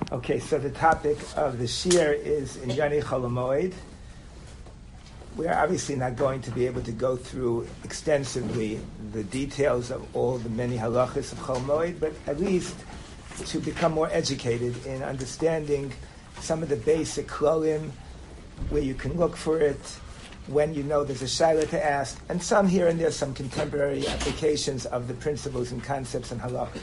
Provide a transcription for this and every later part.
Okay, so the topic of the shir is in Inyani Chol Hamoed. We're obviously not going to be able to go through extensively the details of all the many halachas of Chol Hamoed, but at least to become more educated in understanding some of the basic klolim, where you can look for it when you know there's a shaila to ask, and some here and there, some contemporary applications of the principles and concepts and halachas.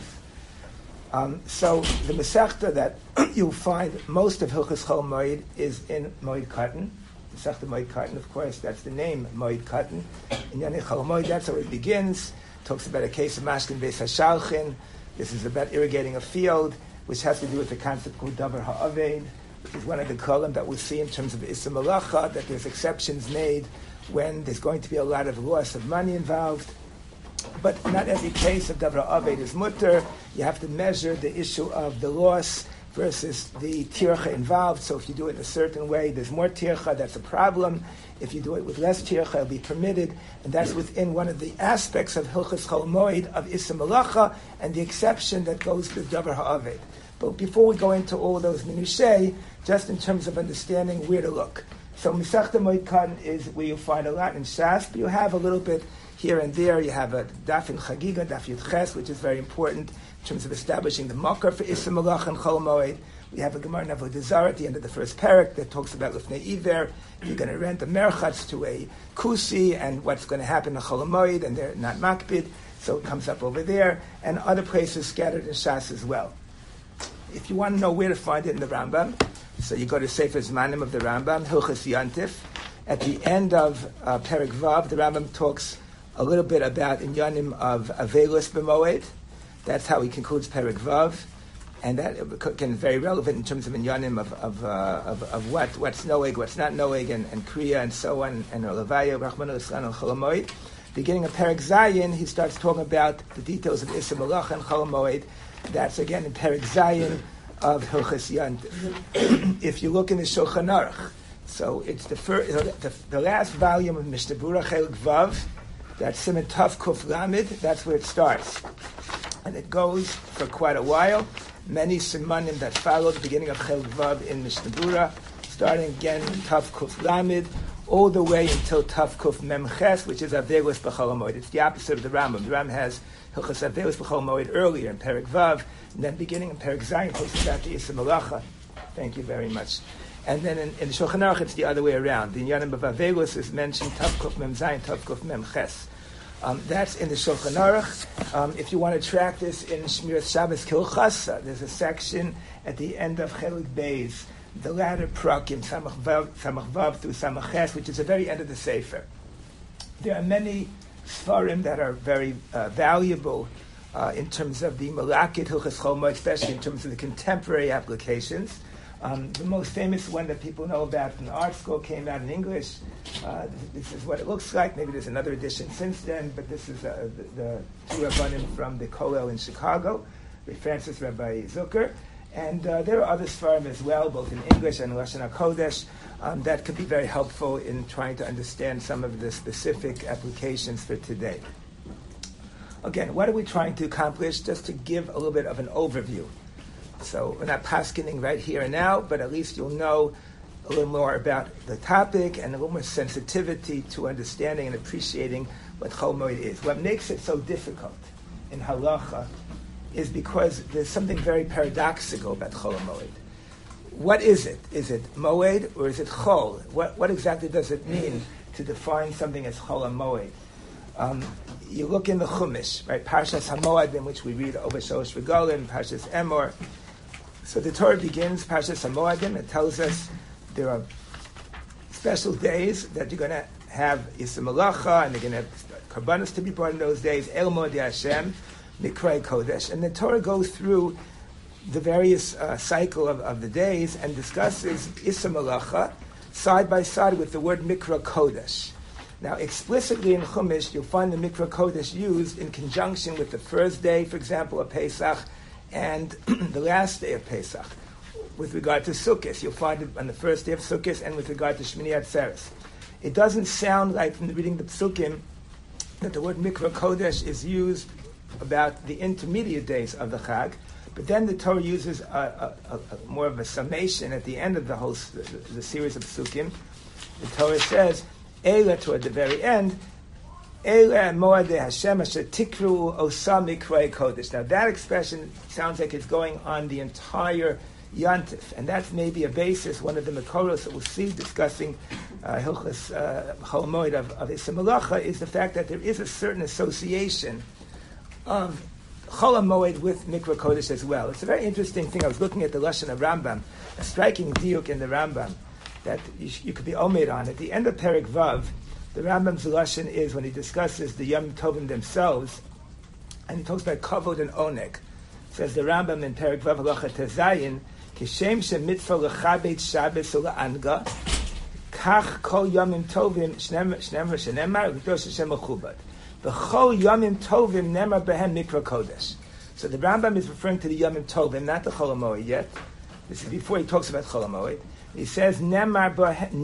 So the Masechta that you'll find most of Hilchos Chol Hamoed is in Moed Katan. Masechta Moed Katan, of course, that's the name, Moed Katan. In Inyani Chol Hamoed, that's how it begins. Talks about a case of Mashkin Beis HaShalchin. This is about irrigating a field, which has to do with the concept called Davar Ha'aved, which is one of the kolim that we see in terms of Issa Malacha, that there's exceptions made when there's going to be a lot of loss of money involved. But not every case of Davar Ha'aved is mutter. You have to measure the issue of the loss versus the tircha involved. So if you do it in a certain way, there's more tircha, that's a problem. If you do it with less tircha, it'll be permitted. And that's within one of the aspects of Hilchos Chol Hamoed of Issa Malacha and the exception that goes with Davar Ha'aved. But before we go into all of those minushay, just in terms of understanding where to look. So Masechta Moed Katan is where you find a lot in Shas, but you have a little bit here and there. You have a Daf in Chagiga, Daf Yud Ches, which is very important in terms of establishing the makar for Issa Malacha and Chol Hamoed. We have a Gemara in Avodah Zarah at the end of the first parak that talks about Lifnei Iver. If you're going to rent a merchatz to a kusi and what's going to happen in Chol Hamoed, and they're not makbid, so it comes up over there, and other places scattered in Shas as well. If you want to know where to find it in the Rambam, so you go to Sefer Zmanim of the Rambam, Hilchos Yantif. At the end of Perek Vav, the Rambam talks a little bit about Inyanim of Avelus B'Moed. That's how he concludes Perek Vav, and that can be very relevant in terms of Inyanim of what's Noeg, what's not Noeg, and Kriya, and so on, and Levaya, Rachmana Litzlan, and Chol Hamoed. Beginning of Perek Zayin, he starts talking about the details of Issa Malacha and Chol Hamoed. That's again in Perek Zayin of Hilchos Yantif. If you look in the Shulchan Aruch, so it's the last volume of Mishnah Berurah Chelik Vav. That's Siman Tav Kuf Lamed. That's where it starts, and it goes for quite a while. Many simanim that follow the beginning of Chelik Vav in Mishnah Berurah, starting again in Tav Kuf Lamed, all the way until Tav Kuf Mem Ches, which is Avelus B'Chol Hamoed. It's the opposite of the Rambam. The Rambam has Hilchos Avelus B'Chol Hamoed earlier in Perek Vav, and then beginning in Perek Zayin talks about the Issa Malacha. Thank you very much. And then in the Shulchan Aruch, it's the other way around. The Inyanim of Avelus is mentioned Tav Kuf Mem Zayin, Tav Kuf Mem Ches. That's in the Shulchan Aruch. If you want to track this in Shmiras Shabbos Kilchasa, there's a section at the end of Chelik Beis, the latter prakim, Samach Vav through Samach Ches, which is the very end of the Sefer. There are many Sfarim that are very valuable in terms of the Malakit Hilchos Chol Hamoed, especially in terms of the contemporary applications. The most famous one that people know about from the art school came out in English. This is what it looks like. Maybe there's another edition since then, but this is the two Rabbanim from the Kollel in Chicago, Francis Rabbi Zucker. And there are other Sfarim as well, both in English and Lashon HaKodesh, that could be very helpful in trying to understand some of the specific applications for today. Again, what are we trying to accomplish? Just to give a little bit of an overview. So we're not paskening right here and now, but at least you'll know a little more about the topic and a little more sensitivity to understanding and appreciating what Chol Hamoed is. What makes it so difficult in halacha is because there's something very paradoxical about Chol Hamoed. What is it? Is it Moed or is it Chol? What exactly does it mean to define something as Chol Hamoed? You look in the Chumash, right? Parshas HaMoadim, which we read over Shalosh Regalim, Parshas Emor. So the Torah begins, Parshas HaMoadim, it tells us there are special days that you're going to have Issa Malacha, and they're going to have Karbanos to be brought in those days, El Moed Hashem, Mikrei Kodesh. And the Torah goes through the various cycle of the days and discusses Issa Malacha side by side with the word Mikra Kodesh. Now, explicitly in Chumash, you'll find the Mikra Kodesh used in conjunction with the first day, for example, of Pesach, and the last day of Pesach. With regard to Sukkot, you'll find it on the first day of Sukkot, and with regard to Shmini Atzeres. It doesn't sound like, from the reading of the Psukim, that the word Mikra Kodesh is used about the intermediate days of the Chag, But then the Torah uses a more of a summation at the end of the series of Psukim. The Torah says, Eila, toward the very end, Eila moadei Hashem asher tikru osa mikroi kodesh. Now that expression sounds like it's going on the entire Yantif, and that's maybe a basis, one of the Makoros that we'll see discussing Hilchas Chol Moed of Issa Malacha, is the fact that there is a certain association of Chol Moed with Mikra Kodesh as well. It's a very interesting thing. I was looking at the Lashon of Rambam, a striking diuk in the Rambam that you could be omed on. At the end of Perek Vav, the Rambam's Lashon is when he discusses the Yom Tovim themselves, and he talks about Kavod and Oneg. Says the Rambam in Perek Vav Halacha Tezayin, Kishem shemitzvah lechabed Shabbos ula'anga, kach kol yomim tovim shnemar shenemar v'dosh Hashem mechubad. V'chol yomim tovim nemar behem mikra kodesh. So the Rambam is referring to the yomim tovim, not the Chol HaMoed yet. This is before he talks about Chol HaMoed. He says nemar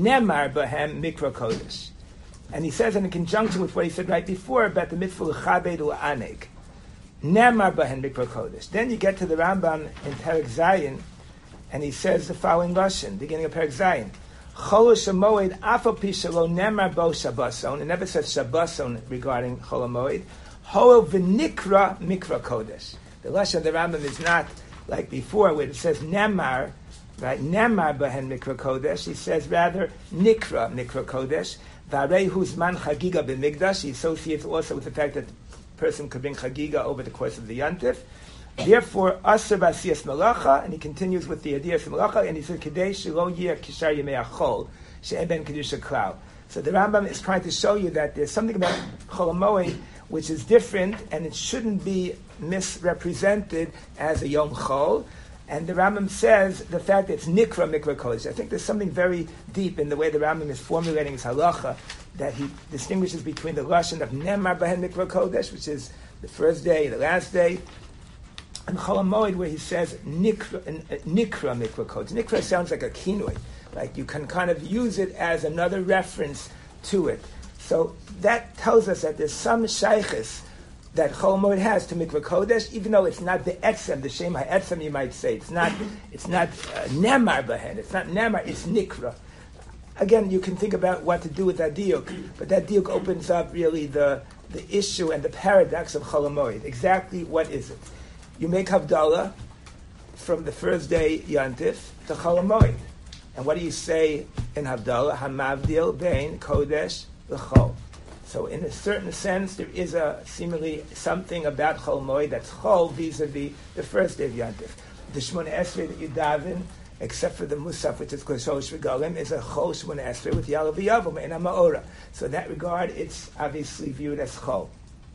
behem mikra kodesh, and he says in conjunction with what he said right before about the mitzvah lechabed ula'aneg, nemar behem mikra kodesh. Then you get to the Rambam in Perek Zayin, and he says the following Lashon, beginning of Perek Zayin. Chol HaMoed afal pi shelo nemar bo Shabboson. It never says Shabboson regarding Chol HaMoed. Hol v'nikra mikra kodesh. The Lashon of the Rambam is not like before, where it says nemar, right? Nemar behen mikra kodesh. He says rather nikra mikra kodesh. V'arei hu zman chagiga b'migdash. He associates also with the fact that the person could bring chagiga over the course of the Yantif. Therefore, Aser B'asiyas Malacha, and he continues with the idea of Malacha, and he says, Kedei shelo yir kishar yemei achol, she'en ben kedusha klal. So the Rambam is trying to show you that there's something about Chol HaMoed which is different, and it shouldn't be misrepresented as a Yom Chol. And the Rambam says the fact that it's Nikra Mikra Kodesh. I think there's something very deep in the way the Rambam is formulating his halacha, that he distinguishes between the Lashon of Nemar B'hen Mikra Kodesh, which is the first day, the last day, and Chol HaMoed, where he says Nikra Mikra Kodesh. Nikra sounds like a kinoi, like you can kind of use it as another reference to it. So that tells us that there's some shaykhis that Chol HaMoed has to Mikra Kodesh, even though it's not the etzem, the Shem HaEtzem, you might say. It's not Nemar B'hen. It's not Nemar. It's Nikra. Again, you can think about what to do with that diuk, but that diuk opens up really the issue and the paradox of Chol HaMoed. Exactly what is it? You make Havdalah from the first day Yantif to Chol HaMoed. And what do you say in Havdalah? Hamavdil bein Kodesh l'Chol. So in a certain sense, there is seemingly something about Chol HaMoed that's Chol vis-a-vis the first day of Yantif. The Shmona Esrei that you daven, except for the Musaf, which is called Shosh V'Galim, is a Chol Shmona Esrei with Yalav V'Yavam and a Ma'ora. So in that regard, it's obviously viewed as Chol.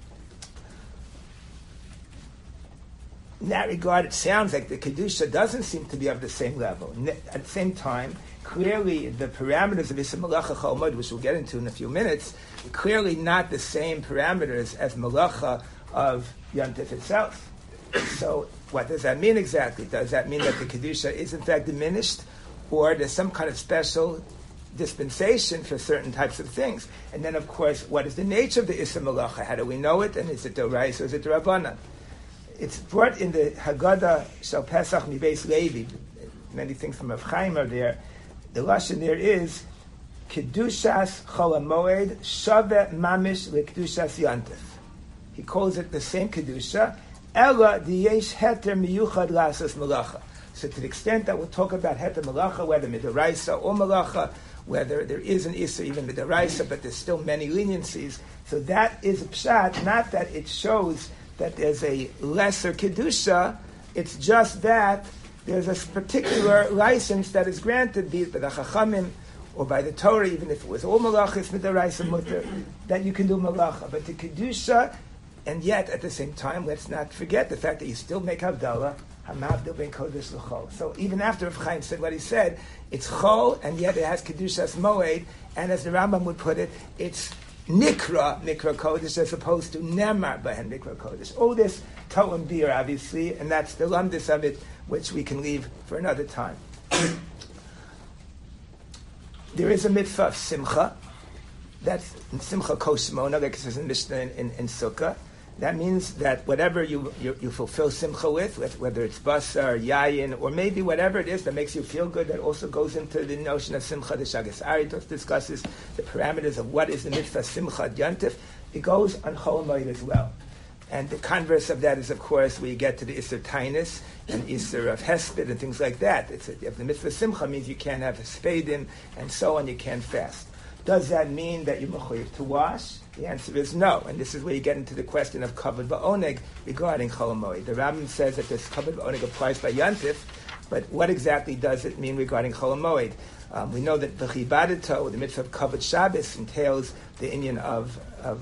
In that regard, it sounds like the Kedusha doesn't seem to be of the same level. At the same time, clearly the parameters of Issa Malacha Chol HaMoed, which we'll get into in a few minutes, clearly not the same parameters as Malacha of Yantif itself. So what does that mean exactly? Does that mean that the Kedusha is in fact diminished, or there's some kind of special dispensation for certain types of things? And then, of course, what is the nature of the Issa Malacha? How do we know it? And is it Dorais or is it Rabbanan? It's brought in the Haggadah Shal Pesach Mibeis Levi. Many things from Rav Chaim are there. The Lashon there is Kedushas Chol HaMoed Shaveh Mamish LeKedushas Yantif. He calls it the same Kedusha, Ela Diyesh Heter Miyuchad Lasas Malacha. So to the extent that we'll talk about Heter Malacha, whether Midaraisa or Malacha, whether there is an Issa even Midaraisa, but there's still many leniencies. So that is a pshat, not that it shows that there's a lesser Kedusha, it's just that there's a particular license that is granted, be it by the Chachamim or by the Torah, even if it was all Malachis Midaraisa Mutter, that you can do Malacha. But the Kedusha, and yet at the same time, let's not forget the fact that you still make Havdalah, Hamavdil ben Kodesh l'Chol. So even after Rav Chaim said what he said, it's Chol, and yet it has Kedushas Moed, and as the Rambam would put it, it's Nikra Mikra Kodesh as opposed to Nemar B'hen Mikra Kodesh. All this To'im Beer, obviously, and that's the lumdis of it, which we can leave for another time. There is a mitzvah of Simcha. That's Simcha Koshmona, like it says in Mishnah in Sukkah. That means that whatever you fulfill simcha with, whether it's basar, yayin, or maybe whatever it is that makes you feel good, that also goes into the notion of simcha. The Shagas Aritos discusses the parameters of what is the mitzvah simcha yantif. It goes on Chol Hamoed as well. And the converse of that is, of course, where you get to the Isser Tainus and Isser of Hesped and things like that. If the mitzvah simcha means you can't have Hespedim and so on, you can't fast. Does that mean that you're mechuyev to wash? The answer is no. And this is where you get into the question of kavod va'oneg regarding Chol Hamoed. The Rambam says that this kavod va'oneg applies by Yantif, but what exactly does it mean regarding Chol Hamoed? We know that the Chibadato, the mitzvah of kavod Shabbos, entails the inyan of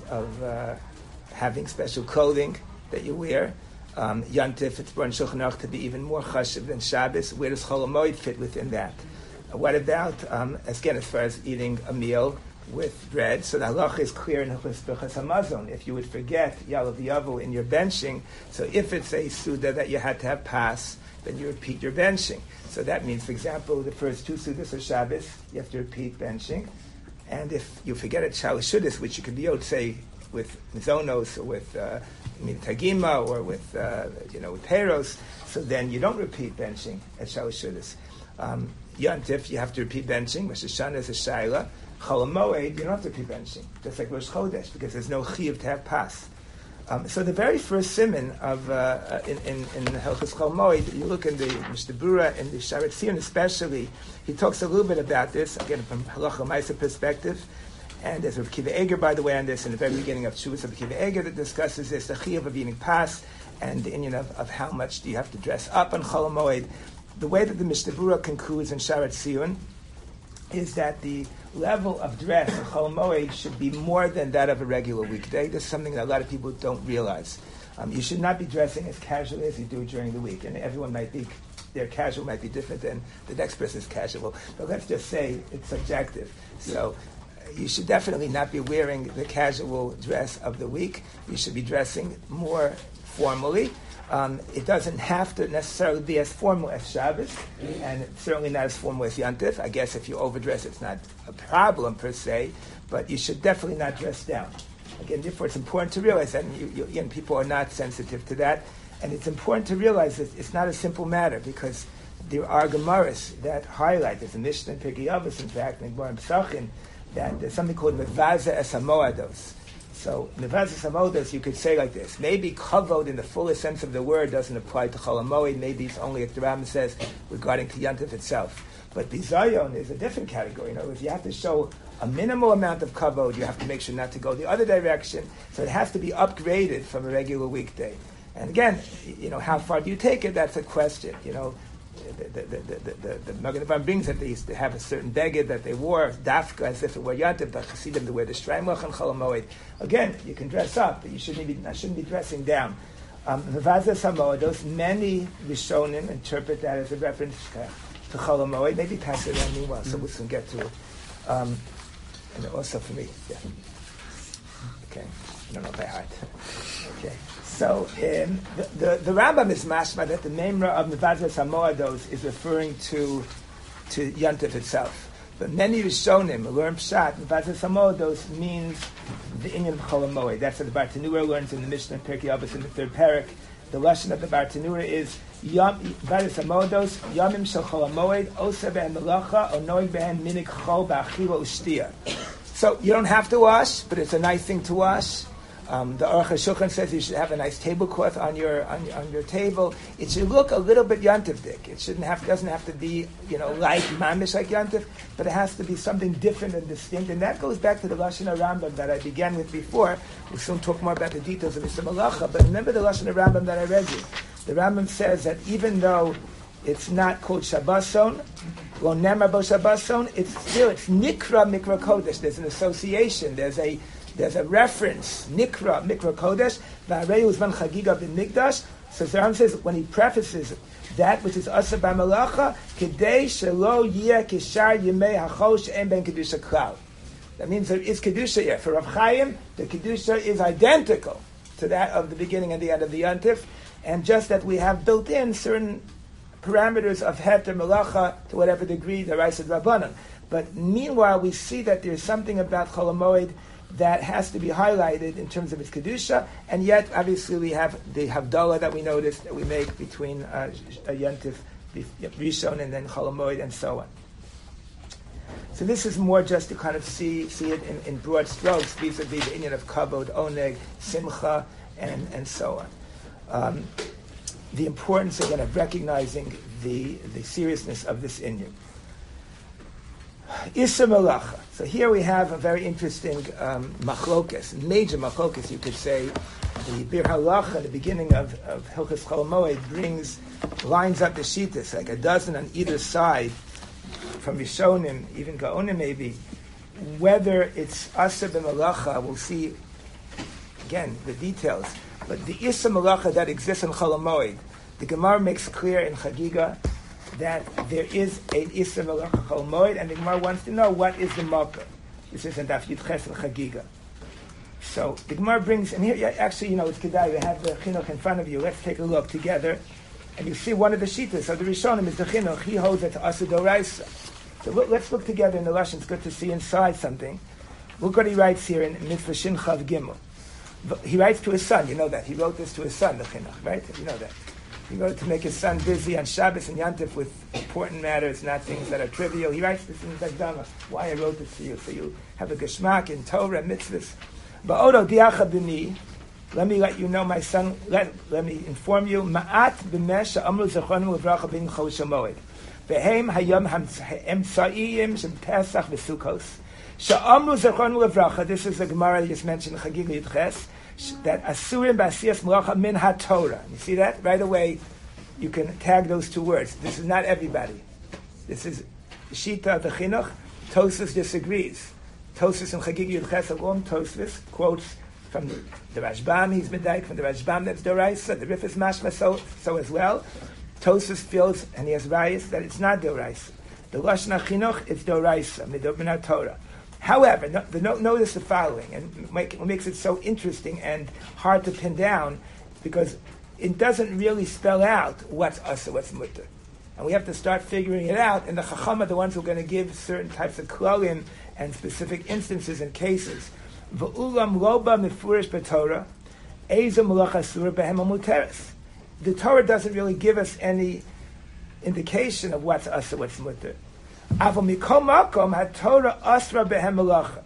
having special clothing that you wear. Yantif, it's brought in Shulchan Aruch to be even more chashuv than Shabbos. Where does Chol Hamoed fit within that? What about, again, as far as eating a meal with bread? So the halacha is clear in Hilchos Birchas Hamazon. If you would forget Yalav Yavu in your benching, so if it's a Suda that you had to have pass, then you repeat your benching. So that means, for example, the first 2 Sudas of Shabbos, you have to repeat benching. And if you forget it, Shalosh Shudas, which you could be able to say with Mizonos or with Tagima or with Peros, so then you don't repeat benching at Shalosh Shudas. Yantif, you have to repeat benching. Rosh Hashanah is a Shaila. Chol Hamoed, you don't have to repeat benching, just like Rosh Chodesh, because there's no chiyuv to have pas. So the very first siman of in Hilchos Chol Hamoed, you look in the Mishnah Berurah and the Sharet Zion especially, he talks a little bit about this, again from Halacha Maisa perspective. And there's Rav Kiva Eger, by the way, on this in the very beginning of Shuvas of Kiva Eger that discusses this, the chiyuv of eating pas, and the inyan of how much do you have to dress up on Chol Hamoed. The way that the Mishnah Berurah concludes in Sharet Zion is that the level of dress in Chol Hamoed should be more than that of a regular weekday. This is something that a lot of people don't realize. You should not be dressing as casually as you do during the week, and everyone might be, their casual might be different than the next person's casual, but let's just say it's subjective. So you should definitely not be wearing the casual dress of the week. You should be dressing more formally. It doesn't have to necessarily be as formal as Shabbos, and certainly not as formal as Yantif. I guess if you overdress, it's not a problem per se, but you should definitely not dress down. Again, therefore, it's important to realize that, and people are not sensitive to that, and it's important to realize that it's not a simple matter, because there are Gemaras that highlight, there's a Mishnah in Pirkei Avos, in fact, in Gemara Pesachim, that there's something called Mevaza Es HaMoados. So, Mevaza Samodas, you could say like this. Maybe kavod in the fullest sense of the word doesn't apply to Chol Hamoed. Maybe it's only, as the Rambam says, regarding to Yantif itself. But Bizayon is a different category. In other words, you have to show a minimal amount of kavod. You have to make sure not to go the other direction. So it has to be upgraded from a regular weekday. And again, how far do you take it? That's a question. The Magen Avraham brings that they used to have a certain beged that they wore, dafka, as if it were Yantif, the Hasidim, they wear the Shreimlach and Chol Hamoed. Again, you can dress up, but you shouldn't be dressing down. Mevaza Samodos, many Rishonim interpret that as a reference to Chol Hamoed. Maybe pass it on meanwhile, so we'll soon get to it. And also for me, yeah. Okay, I don't know by heart. Okay. So the Rambam is mashma that the memra of Mevaza Samoados is referring to Yantif itself. But many Rishonim learn Pshat, Mevaza Samoados means the inyan of Chol Hamoed. That's what the Bartanura learns in the Mishnah and Pirkei Avos in the third parak. The lashon of the Bartanura is Mevaza Samoados Yamim Shel Chol Hamoed Osa Behen Melacha Onoig Behen Minik Chol Ba'achila Ushtia. So you don't have to wash, but it's a nice thing to wash. The Aruch HaShulchan says you should have a nice tablecloth on your table. It should look a little bit yantivdik. It doesn't have to be like mamish like yantiv, but it has to be something different and distinct. And that goes back to the Lashon Rambam that I began with before. We'll soon talk more about the details of Isser Malacha, but remember the Lashon Rambam that I read you. The Rambam says that even though it's not called Shabbason, Lo Nemar Bo Shabbason, it's Nikra Mikra Kodesh. There's an association. There's a reference, Mikra Kodesh, V'arei Uzman Chagiga B'Mikdash. So the Rambam says, when he prefaces that which is Asa B'Malacha, Kedei Shelo Yeh Kishar Yemei HaChol She'en Ben Kedusha Klal. That means there is Kedusha here. For Rav Chaim, the Kedusha is identical to that of the beginning and the end of the Yantif, and just that we have built in certain parameters of Heter Malacha to whatever degree the Raisa Rabbanan. But meanwhile, we see that there's something about Chol Hamoed that has to be highlighted in terms of its kedusha, and yet obviously we have the havdalah that we noticed that we make between Yontif Rishon and then Chol Hamoed and so on. So this is more just to kind of see it in broad strokes vis-a-vis the inyan of kavod, oneg, simcha, and so on. The importance again of recognizing the seriousness of this inyan. Issa Malacha. So here we have a very interesting machlokas, major machlokas, you could say. The Bir Halacha, at the beginning of Hilchos Chol Hamoed, lines up the shittas, like a dozen on either side, from Rishonim, even Gaonim maybe, whether it's Asa b'Malacha, we'll see, again, the details, but the Issa Malacha that exists in Chol Hamoed, the Gemara makes clear in Chagiga that there is an Issa Malacha Chol Hamoed, and the Gemara wants to know what is the Malka. This is in Daf Yud Ches in Chagiga. So the Gemara brings, and here actually, it's Kedai, you have the Chinuch in front of you. Let's take a look together. And you see one of the shittas of the Rishonim is the Chinuch. He holds it to Asa Doraisa. So let's look together in the Lashon. It's good to see inside something. Look what he writes here in Mitzvah Shin Chav Gimel. He writes to his son. You know that. He wrote this to his son, the Chinuch, right? You know that. He wrote it to make his son busy on Shabbos and Yantif with important matters, not things that are trivial. He writes this in his Agdama. Why I wrote this to you. So you have a Geshmak in Torah and mitzvahs. Ba'odo diacha b'ni. Let me let you know, my son, let me inform you, Ma'at b'mesha amru zechronim uvracha bin Chol Hamoed. V'hem hayom emtsa'iyim shem Pesach v'Sukkos. Sha'amru zechronim uvracha, this is the Gemara just mentioned, Chagiga Yud Ches, that asurim b'asiyas malacha min ha-Torah. You see that? Right away, you can tag those two words. This is not everybody. This is Shita of the Chinuch. Tosfos disagrees. Tosfos in Chagiga Yud Ches, along Tosfos, quotes from the Rashbam, he's medayik from the Rashbam, that's Doraisa, the Rif is mashma, so as well. Tosfos feels, and he has rayas, that it's not Doraisa. The Lashon HaChinuch, it's Doraisa, Midot Torah. However, notice the following, and what makes it so interesting and hard to pin down, because it doesn't really spell out what's Asa, what's Mutter. And we have to start figuring it out, and the Chacham are the ones who are going to give certain types of klalim and specific instances and cases. V'ulam loba mifurish b'Torah, ezo malacha asura behem muteres. The Torah doesn't really give us any indication of what's asa, what's muter. Aval mikom makom ha-Torah asra behem malacha.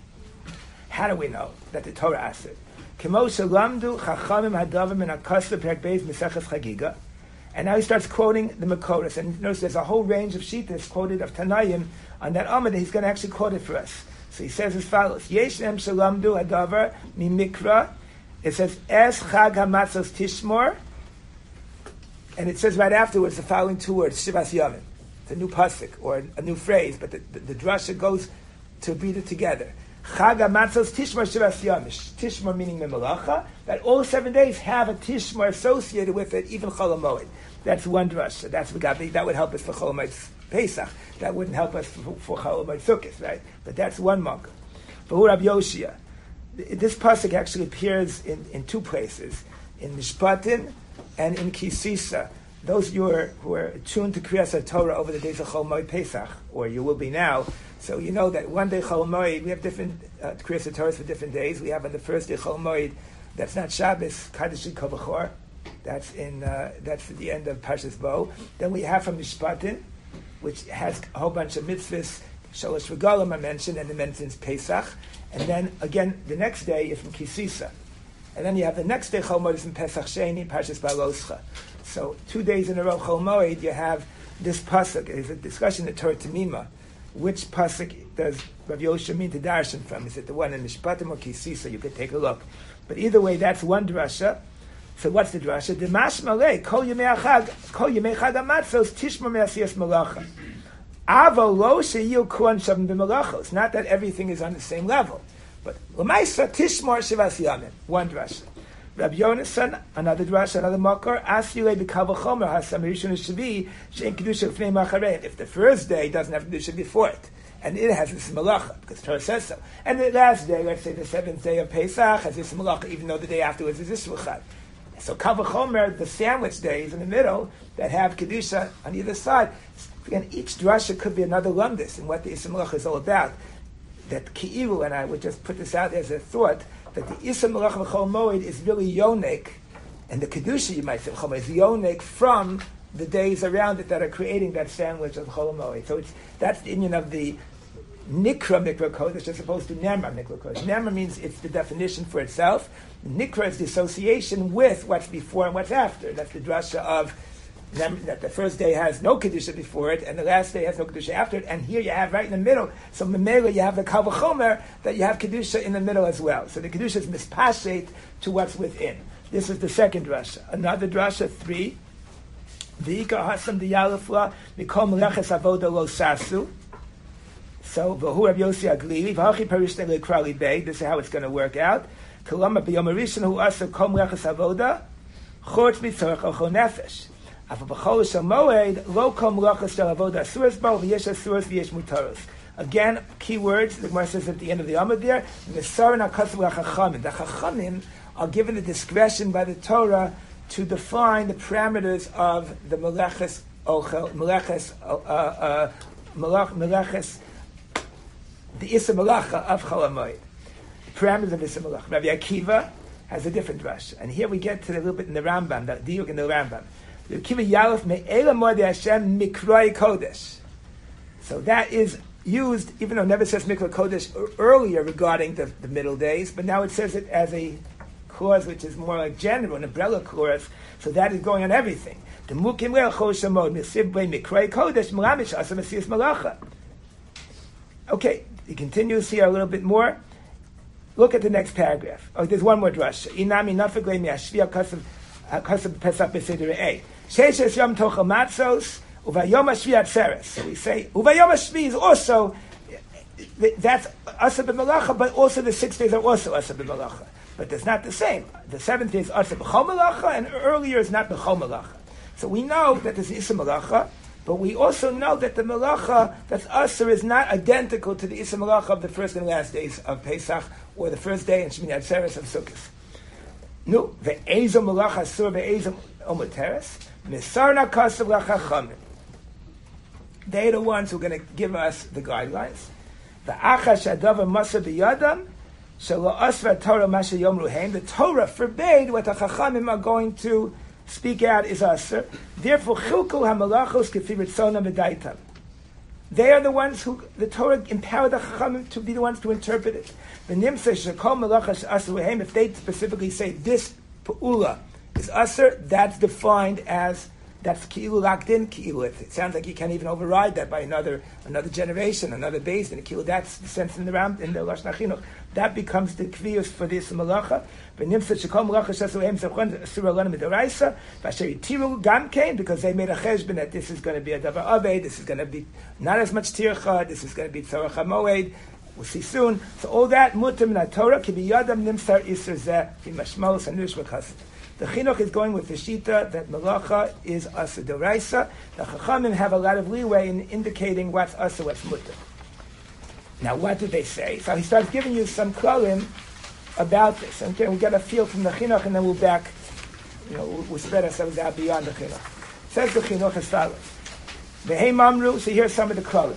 How do we know that the Torah asra? Kemo shalamdu chachamim hadavar min hakasla perek beis Maseches Chagiga. And now he starts quoting the Makoros. And notice there's a whole range of shittas quoted of Tanayim on that Amud that he's going to actually quote it for us. So he says as follows: Yeshem shalamdu hadavar mimikra. It says es chag hamatzos tishmor, and it says right afterwards the following two words: Shivas Yamim. It's a new pasuk or a new phrase, but the drasha goes to read it together. Chag hamatzos tishmor Shivas Yamim. Tishmor meaning memalacha, that all 7 days have a tishmor associated with it, even Chol Hamoed. That's one drasha. That would help us for Chol Hamoed Pesach. That wouldn't help us for Chol Hamoed Sukkot, right? But that's one mark. For Rabbi Yoshia, this pasuk actually appears in two places, in Mishpatin and in Kisisa. Those of you who are tuned to Kriyas Torah over the days of Chol Hamoed Pesach, or you will be now, so you know that one day Chol Hamoed, we have different Kriyas Torahs for different days. We have on the first day Chol Hamoed, that's not Shabbos, Kaddish Kovachor. That's at the end of Parshas Bo. Then we have from Mishpatin, which has a whole bunch of mitzvahs. Shalosh Regalim I mentioned, and it mentions Pesach. And then again, the next day is from Kisisa. And then you have the next day Chol Hamoed is from Pesach Sheni, Parshas Baloscha. So 2 days in a row Chol Hamoed, you have this pasuk. There's a discussion in Torah Tamima. Which pasuk does Rav Yosha mean to darshan from? Is it the one in Mishpatim or Kisisa? You could take a look. But either way, that's one drasha. So what's the drasha? Dimash malei kol yemei chag hamatzos tishma me'asiyas malacha. Avo lo sheyu kuan shavim b'malachos. Not that everything is on the same level, but l'maisa tishmor shivas yamin. One drasha. Rabbi Yonasan, another drasha, another makor. Asyulei b'kavol chomer hasamirishon shavi shein kedusha l'fnei macharein. If the first day doesn't have kedusha before it, and it has this malacha, because Torah says so. And the last day, let's say the 7th day of Pesach, has this malacha, even though the day afterwards is this shulchan. So Kal V'chomer, the sandwich days in the middle, that have Kedusha on either side. Again, each drasha could be another lumdus in what the Isra Malacha is all about. that Ki'ilu, and I would just put this out as a thought, that the Issa Malacha Chol Moed is really Yonik, and the Kedusha, you might say, Chol Moed, is Yonik from the days around it that are creating that sandwich of Chol Moed. So that's the union of the Nikra Mikra Kodesh as opposed to Nemra Mikra Kodesh. Nemra means it's the definition for itself. Nikra is the association with what's before and what's after. That's the drasha of that the first day has no Kedusha before it, and the last day has no Kedusha after it, and here you have right in the middle, so Memela you have the Kal V'chomer, that you have Kedusha in the middle as well. So the Kedusha is mispashet to what's within. This is the second drasha. Another drasha, 3, V'ikar hasam diyalafla, Mikol meleches avoda lo sasu. So, V'hu Rav Yossi Aglili, V'hachi parishte le'krali bey, this is how it's going to work out. Kalama b'yom harishon hu asa kol meleches avoda, chortz mitzorach ocho nefesh. Again, keywords, the Gemara says at the end of the Amud there, the Chachamim are given the discretion by the Torah to define the parameters of the Meleches the Issa Melacha of Chol HaMoed. The parameters of Issa Melacha. Rabbi Akiva has a different drush. And here we get to a little bit in the Rambam, the Diuk in the Rambam. So that is used, even though it never says Mikra Kodesh earlier regarding the middle days, but now it says it as a clause which is more like general, an umbrella clause, so that is going on everything. Okay, he continues here a little bit more. Look at the next paragraph. Oh, there's one more drush. Inami nafeglei mi'ashvia kasav pesach b'seder A. Sheishes yom tochel matzos, uvayom hashvi atzeres. So we say, uvayom hashvi is also, that's asa b'melacha, but also the 6 days are also asa b'melacha. But that's not the same. The 7th day is asa b'chol melacha, and earlier is not b'chol melacha. So we know that there's issa melacha, but we also know that the melacha that's asa is not identical to the issa melacha of the first and last days of Pesach, or the first day in Shmini Atzeres of Sukkot. No, the Ezo Melach Asur, the Ezo Omoteres, Misarna Kasav Lachachamim. They're the ones who are going to give us the guidelines. The Achash Adava Masa B'Yadam, Shelo Asra Torah Masha Yom Ruheim. The Torah forbade what the Chachamim are going to speak out is Asr. Therefore, Chilku HaMelachos Kefi Ritzona B'Daitam. They are the ones who the Torah empowered the Chachamim to be the ones to interpret it. If they specifically say this Pa'ula is Asr, that's defined as, that's Ki'ilu locked in Ki'ilu. It sounds like you can't even override that by another generation, another base, and Ki'ilu, that's the sense in the Lashon HaChinuch. That becomes the Kviyus for this Malacha. Because they made a cheshbon that this is going to be a Davar Aved, this is going to be not as much Tircha, this is going to be Tzorach HaMoed. We'll see soon. So all that mutter min Torah ki biyadam nimsar iser zeh v'mashmalos hanush v'chassid. The chinuch is going with the shita that melacha is asa d'oraisa. The chachamim have a lot of leeway in indicating what's asa, what's mutter. Now, what did they say? So he starts giving you some klalim about this. And we'll get a feel from the chinuch, and then we'll back. We'll spread ourselves out beyond the chinuch. Says the chinuch as follows: V'heim amru. So here's some of the klalim.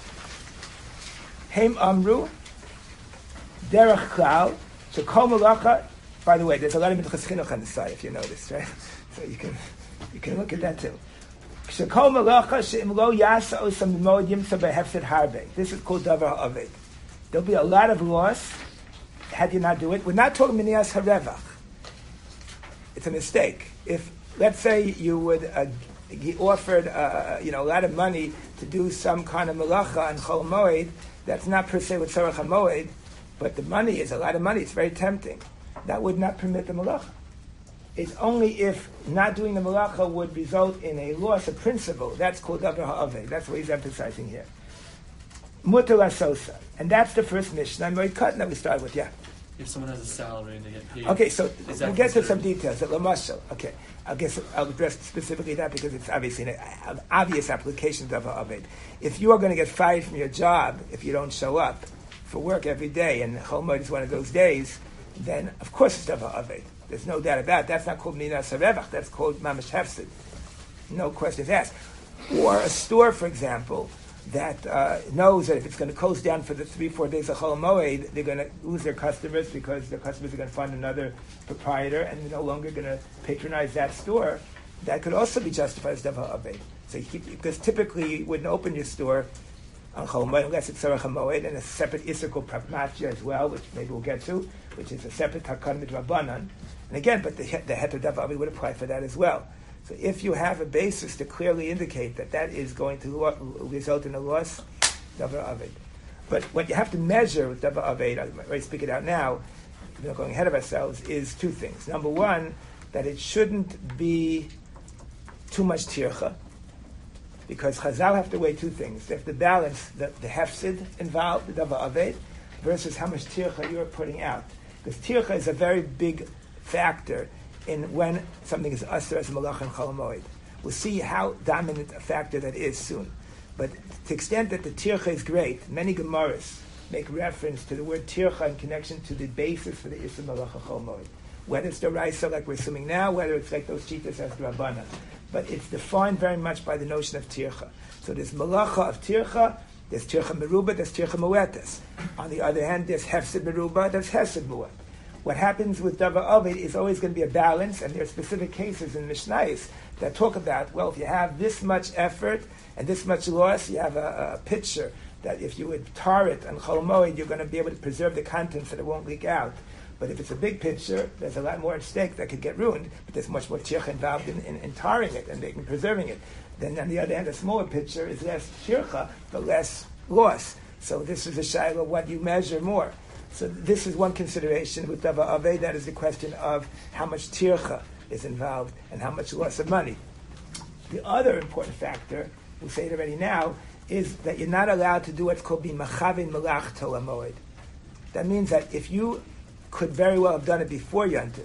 Heim Amru, Derech Klal, so Kol Melacha. By the way, there's a lot of Minchas Chinuch on the side, if you notice, right? So you can look at that too. So Kol Melacha she'im lo yasa osam b'moed yimsa behefset harbe. This is called Davar Aved. There'll be a lot of loss had you not do it. We're not talking Minias Harevach. It's a mistake. If, let's say, you would he offered a lot of money to do some kind of melacha on Chol Moed. That's not per se with Tzorach HaMoed, but the money is a lot of money. It's very tempting. That would not permit the melacha. It's only if not doing the melacha would result in a loss of principle. That's called Davar Ha'aved. That's what he's emphasizing here. Mutar Asosa. And that's the first Mishnah. Moed Katan that we started with, yeah. If someone has a salary and they get paid. Okay, so we'll get to some details. Okay, I guess I'll address specifically that because it's obviously an obvious application of Aved. If you are going to get fired from your job if you don't show up for work every day, and Chol Moed is one of those days, then of course it's Davar Aved. There's no doubt about it. That's not called Minas Harevach. That's called Mamash Hefsid. No questions asked. Or a store, for example, that knows that if it's going to close down for the 3-4 days of Chol Moed, they're going to lose their customers because their customers are going to find another proprietor and they're no longer going to patronize that store, that could also be justified as Davar Aved. So because typically you wouldn't open your store on Chol Moed unless it's Tzarech HaMoed, and a separate Isser called Pragmatia as well, which maybe we'll get to, which is a separate Takon Midrabanan. And again, but the Heter Davar Aved would apply for that as well. So if you have a basis to clearly indicate that is going to result in a loss, Davar Aved. But what you have to measure with Davar Aved, I'll already speak it out now, we're not going ahead of ourselves, is two things. Number one, that it shouldn't be too much tircha, because Chazal have to weigh two things. They have to balance the hefsid involved, the Davar Aved, versus how much tircha you're putting out. Because tircha is a very big factor in when something is asr as malach and chol moed. We'll see how dominant a factor that is soon. But to the extent that the tircha is great, many Gemaras make reference to the word tircha in connection to the basis for the isur malach and chol moed. Whether it's the raisa like we're assuming now, whether it's like those cheetahs as the Rabbanan. But it's defined very much by the notion of tircha. So there's malacha of tircha, there's tircha meruba, there's tircha muetas. On the other hand, there's hefsid meruba, there's hefsid muet. What happens with Davar Aved is always going to be a balance, and there are specific cases in Mishnayos that talk about, well, if you have this much effort and this much loss, you have a pitcher that if you would tar it on Chol Moed, you're going to be able to preserve the contents so that it won't leak out. But if it's a big pitcher, there's a lot more at stake that could get ruined, but there's much more tircha involved in tarring it and making preserving it. Then on the other hand, a smaller pitcher is less tircha, but less loss. So this is a shaila, what you measure more. So this is one consideration with Davar Aved, that is the question of how much tircha is involved and how much loss of money. The other important factor, we'll say it already now, is that you're not allowed to do what's called b'machavin melach tol hamoed. That means that if you could very well have done it before Yantif,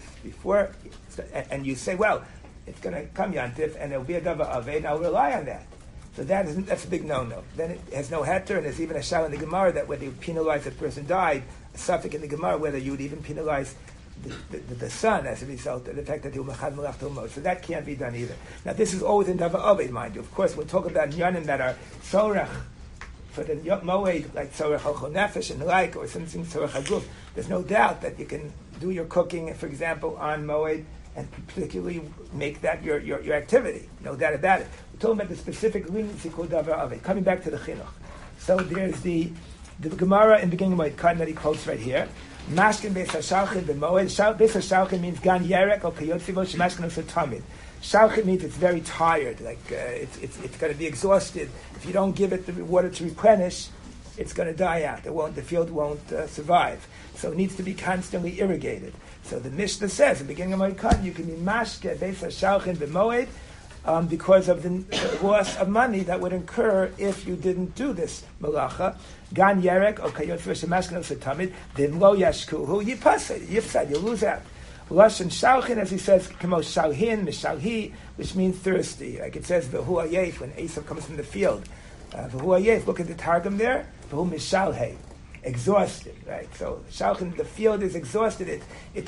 and you say, well, it's going to come Yantif and there'll be a Davar Aved, and I'll rely on that. So that's a big no-no. Then it has no heter, and there's even a shal in the Gemara that whether you penalize the person died, a suffix in the Gemara whether you would even penalize the son as a result of the fact that he will machad melach tolmod. So that can't be done either. Now this is always in Davar Aved, mind you. Of course, we'll talk about nyanim that are sorach for the moed, like sorach halchol nefesh and the like, or something sorach haguf. There's no doubt that you can do your cooking, for example, on moed, and particularly make that your activity. No doubt about it. We're talking about the specific leniency called Davar Aved. Coming back to the chinuch. So there's the Gemara in the beginning of Moed Katan that he quotes right here. Mashkin beis hashalchin b'moed. Beis hashalchin means gan yerek or kayotzivo shemashkin also tamid. Shalchin means it's very tired, like it's going to be exhausted. If you don't give it the water to replenish, it's going to die out. The field won't survive. So it needs to be constantly irrigated. So the Mishnah says, in the beginning of Moed Katan, you can be mashke beis hashalchin b'moed because of the loss of money that would incur if you didn't do this malacha. Gan yerek or kayot v'shemashkin osatamid v'imlo yashkuhu yifsad, you lose out. Lashon shalchin, as he says, kamo shalhin mishalhi, which means thirsty. Like it says v'hu ayef when Esav comes from the field. V'hu ayef, look at the targum there. V'hu mishalhe, exhausted, right? So shalchin, the field is exhausted.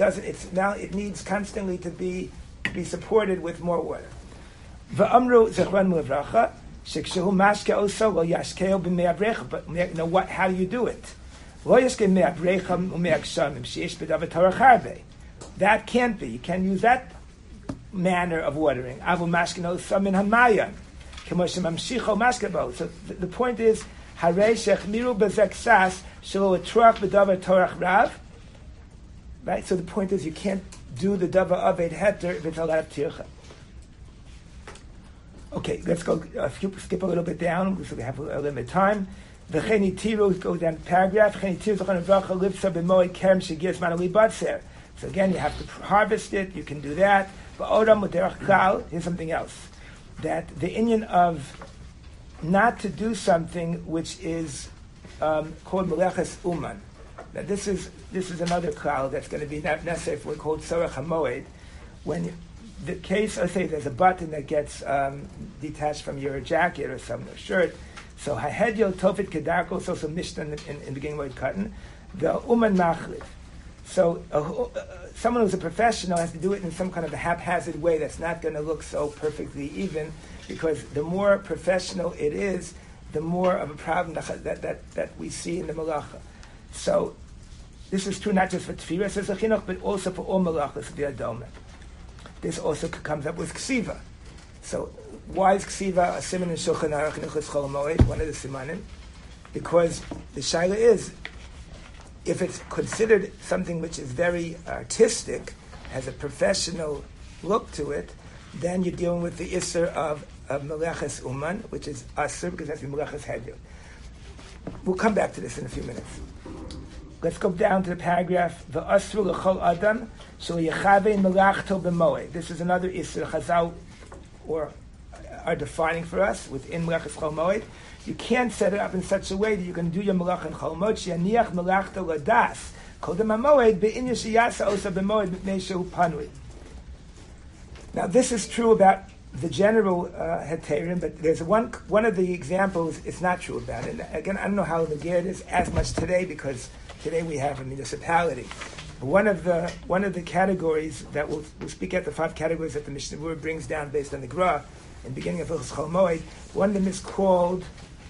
It needs constantly to be supported with more water. V'amru zechron l'vracha shekshehu mashke oso lo yashkeo b'mei abrecha. But what? How do you do it? Lo yashke mei abrecha u'mei akshamim sheish b'davar torach harbe. That can't be. You can't use that manner of watering. Avu mashke oso min hamayan kemo shemamshicho mashke bo. So the point is harei shechmiru bezeksas shelo etrach b'davar torach rav. Right. So the point is you can't do the Davar Aved heter if it's a lot of tircha. Okay, let's go skip a little bit down because we have a little bit of time. V'cheni tiru, go down the paragraph. V'cheni tiru z'chon avracha livsa b'moed kerem shegis manali batzer. So again, you have to harvest it. You can do that. V'odam u'derach klal. Here's something else. That the inyan of not to do something which is called meleches uman. Now this is another klal that's going to be not necessary for called sorach hamoed. When the case, let's say there's a button that gets detached from your jacket or some shirt. So hahedyo tofit kedarko, so some mishnah in the beginning of Moed Katan, the uman machlif. So someone who's a professional has to do it in some kind of a haphazard way that's not going to look so perfectly even, because the more professional it is, the more of a problem that we see in the malacha. So this is true not just for Tfiras as a chinuch, but also for all malachas v'adoma. This also comes up with ksiva. So why is ksiva a siman in Shulchan Aruch and Hilchos Chol Hamoed, one of the simanim? Because the shaila is, if it's considered something which is very artistic, has a professional look to it, then you're dealing with the isser of meleches uman, which is asur, because that's the meleches hedyot. We'll come back to this in a few minutes. Let's go down to the paragraph. V'asru l'chol adam shel yechavein melachto b'moed. This is another isser Chazal are defining for us within meleches chol moed. You can't set it up in such a way that you can do your melach in chol moed she'aniach melachto ladas kodem hamoed be'inyan sheyasa osa b'moed mipnei shehu panui. Now this is true about the general heterim, but there's one of the examples it's not true about. And again, I don't know how legit it is as much today, because today we have a municipality. But one of the categories that we'll speak at, the 5 categories that the Mishnah Berurah brings down based on the Gra in the beginning of Hilchos Chol Moed, one of them is called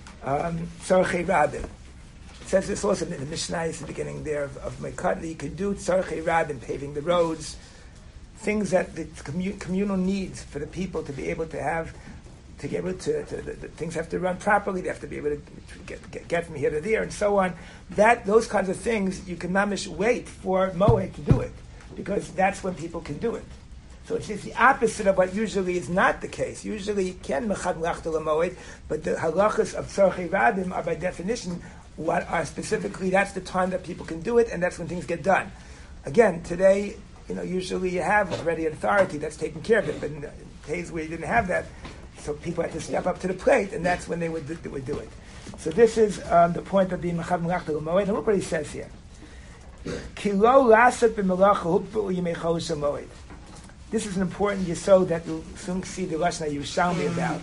Tzarchei Rabim. It says this also in the Mishnah at the beginning there of Mekad, that you can do Tzarchei Rabim, paving the roads, things that the communal needs for the people to be able to have, to be able to things have to run properly. They have to be able to get from here to there and so on. Those kinds of things you can mamish wait for Moed to do it, because that's when people can do it. So it's just the opposite of what usually is not the case. Usually you can mechad melachto l'moed, but the halachas of tzarchei rabim are by definition what are specifically, that's the time that people can do it, and that's when things get done. Again, today, usually you have already an authority that's taking care of it, but in days where you didn't have that, so people had to step up to the plate, and that's when they would do it. So this is the point of being mechav melachta l'moed, and look what he says here. Ki lo lasek b'melacha hukba'u yemei chodesh hamoed. This is an important yesod that you'll soon see the Lashon Yerushalmi about,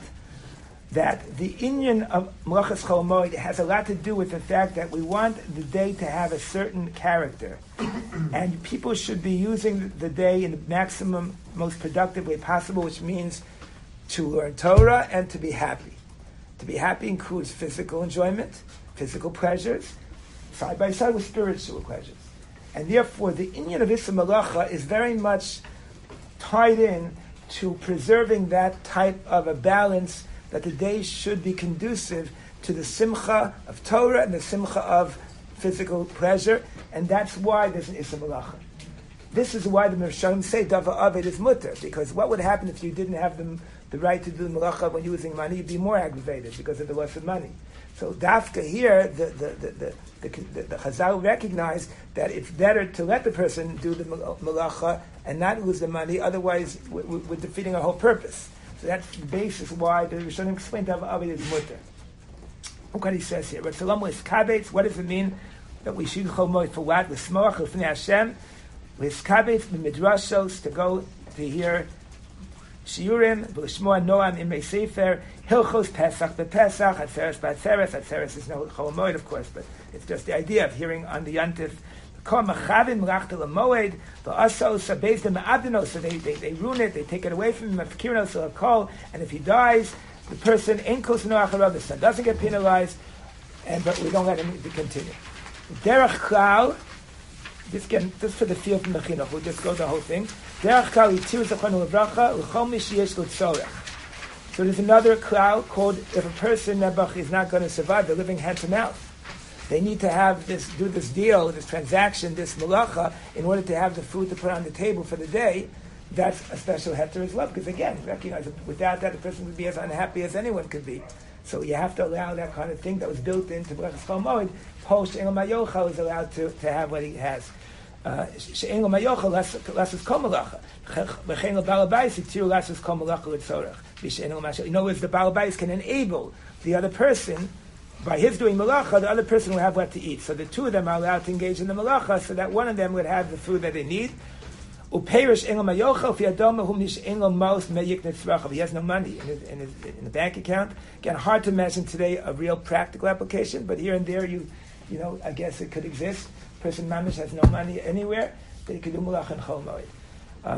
that the inyan of melachas chol moed has a lot to do with the fact that we want the day to have a certain character. And people should be using the day in the maximum, most productive way possible, which means to learn Torah and to be happy. To be happy includes physical enjoyment, physical pleasures, side by side with spiritual pleasures. And therefore, the inyan of Issa Malacha is very much tied in to preserving that type of a balance, that the day should be conducive to the simcha of Torah and the simcha of physical pleasure, and that's why there's an Issa Malacha. This is why the Mershalim say Dava Aved is mutter, because what would happen if you didn't have the right to do the Malacha when you were using money? You'd be more aggravated because of the loss of money. So Dafka here, the Chazal recognized that it's better to let the person do the Malacha and not lose the money, otherwise we're defeating our whole purpose. So that's the basis why the Rishonim explained Dava Aved is mutter. Look what he says here. What does it mean that we should chol moed for what? L'smoach l'fnei Hashem, l'skabetz b'midrashos, to go to hear shiurim, v'lishmoa noam imrei sefer, hilchos pesach b'pesach, atzeres b'atzeres. Atzeres is no chol moed, of course, but it's just the idea of hearing on the yantif. Kol machavim l'achta l'moed, v'asos abeis dem abdinos, so they ruin it, they take it away from him, afkirinos l'kol, and if he dies, the person ain't kos noacharav, the son doesn't get penalized, but we don't let him continue. Derech klal, just for the feel from the chinuch, we'll just go the whole thing. Derech klal yitzir zechonu levracha l'chol mi sheyesh lo tzorech. So there's another klal called, if a person nebuch is not going to survive, they're living hand to mouth. They need to do this deal, this transaction, this malacha, in order to have the food to put on the table for the day. That's a special heter as well, because again, recognize that without that, the person would be as unhappy as anyone could be. So you have to allow that kind of thing that was built into Berachas Chol Moed. Paul She'en Lo Mayochel is allowed to have what he has. She'en Lo Mayochel less is Kol Malacha. V'chein Lo Baal HaBayis Yitzir less is Kol Malacha L'Tzorech. V'She'en Lo Mayochel. In other words, the Baal HaBayis can enable the other person, by his doing malacha, the other person will have what to eat. So the two of them are allowed to engage in the malacha, so that one of them would have the food that they need. He has no money in the bank account. Again, hard to imagine today a real practical application, but here and there, I guess it could exist. Person mamish has no money anywhere, that he could do malach and chol moed.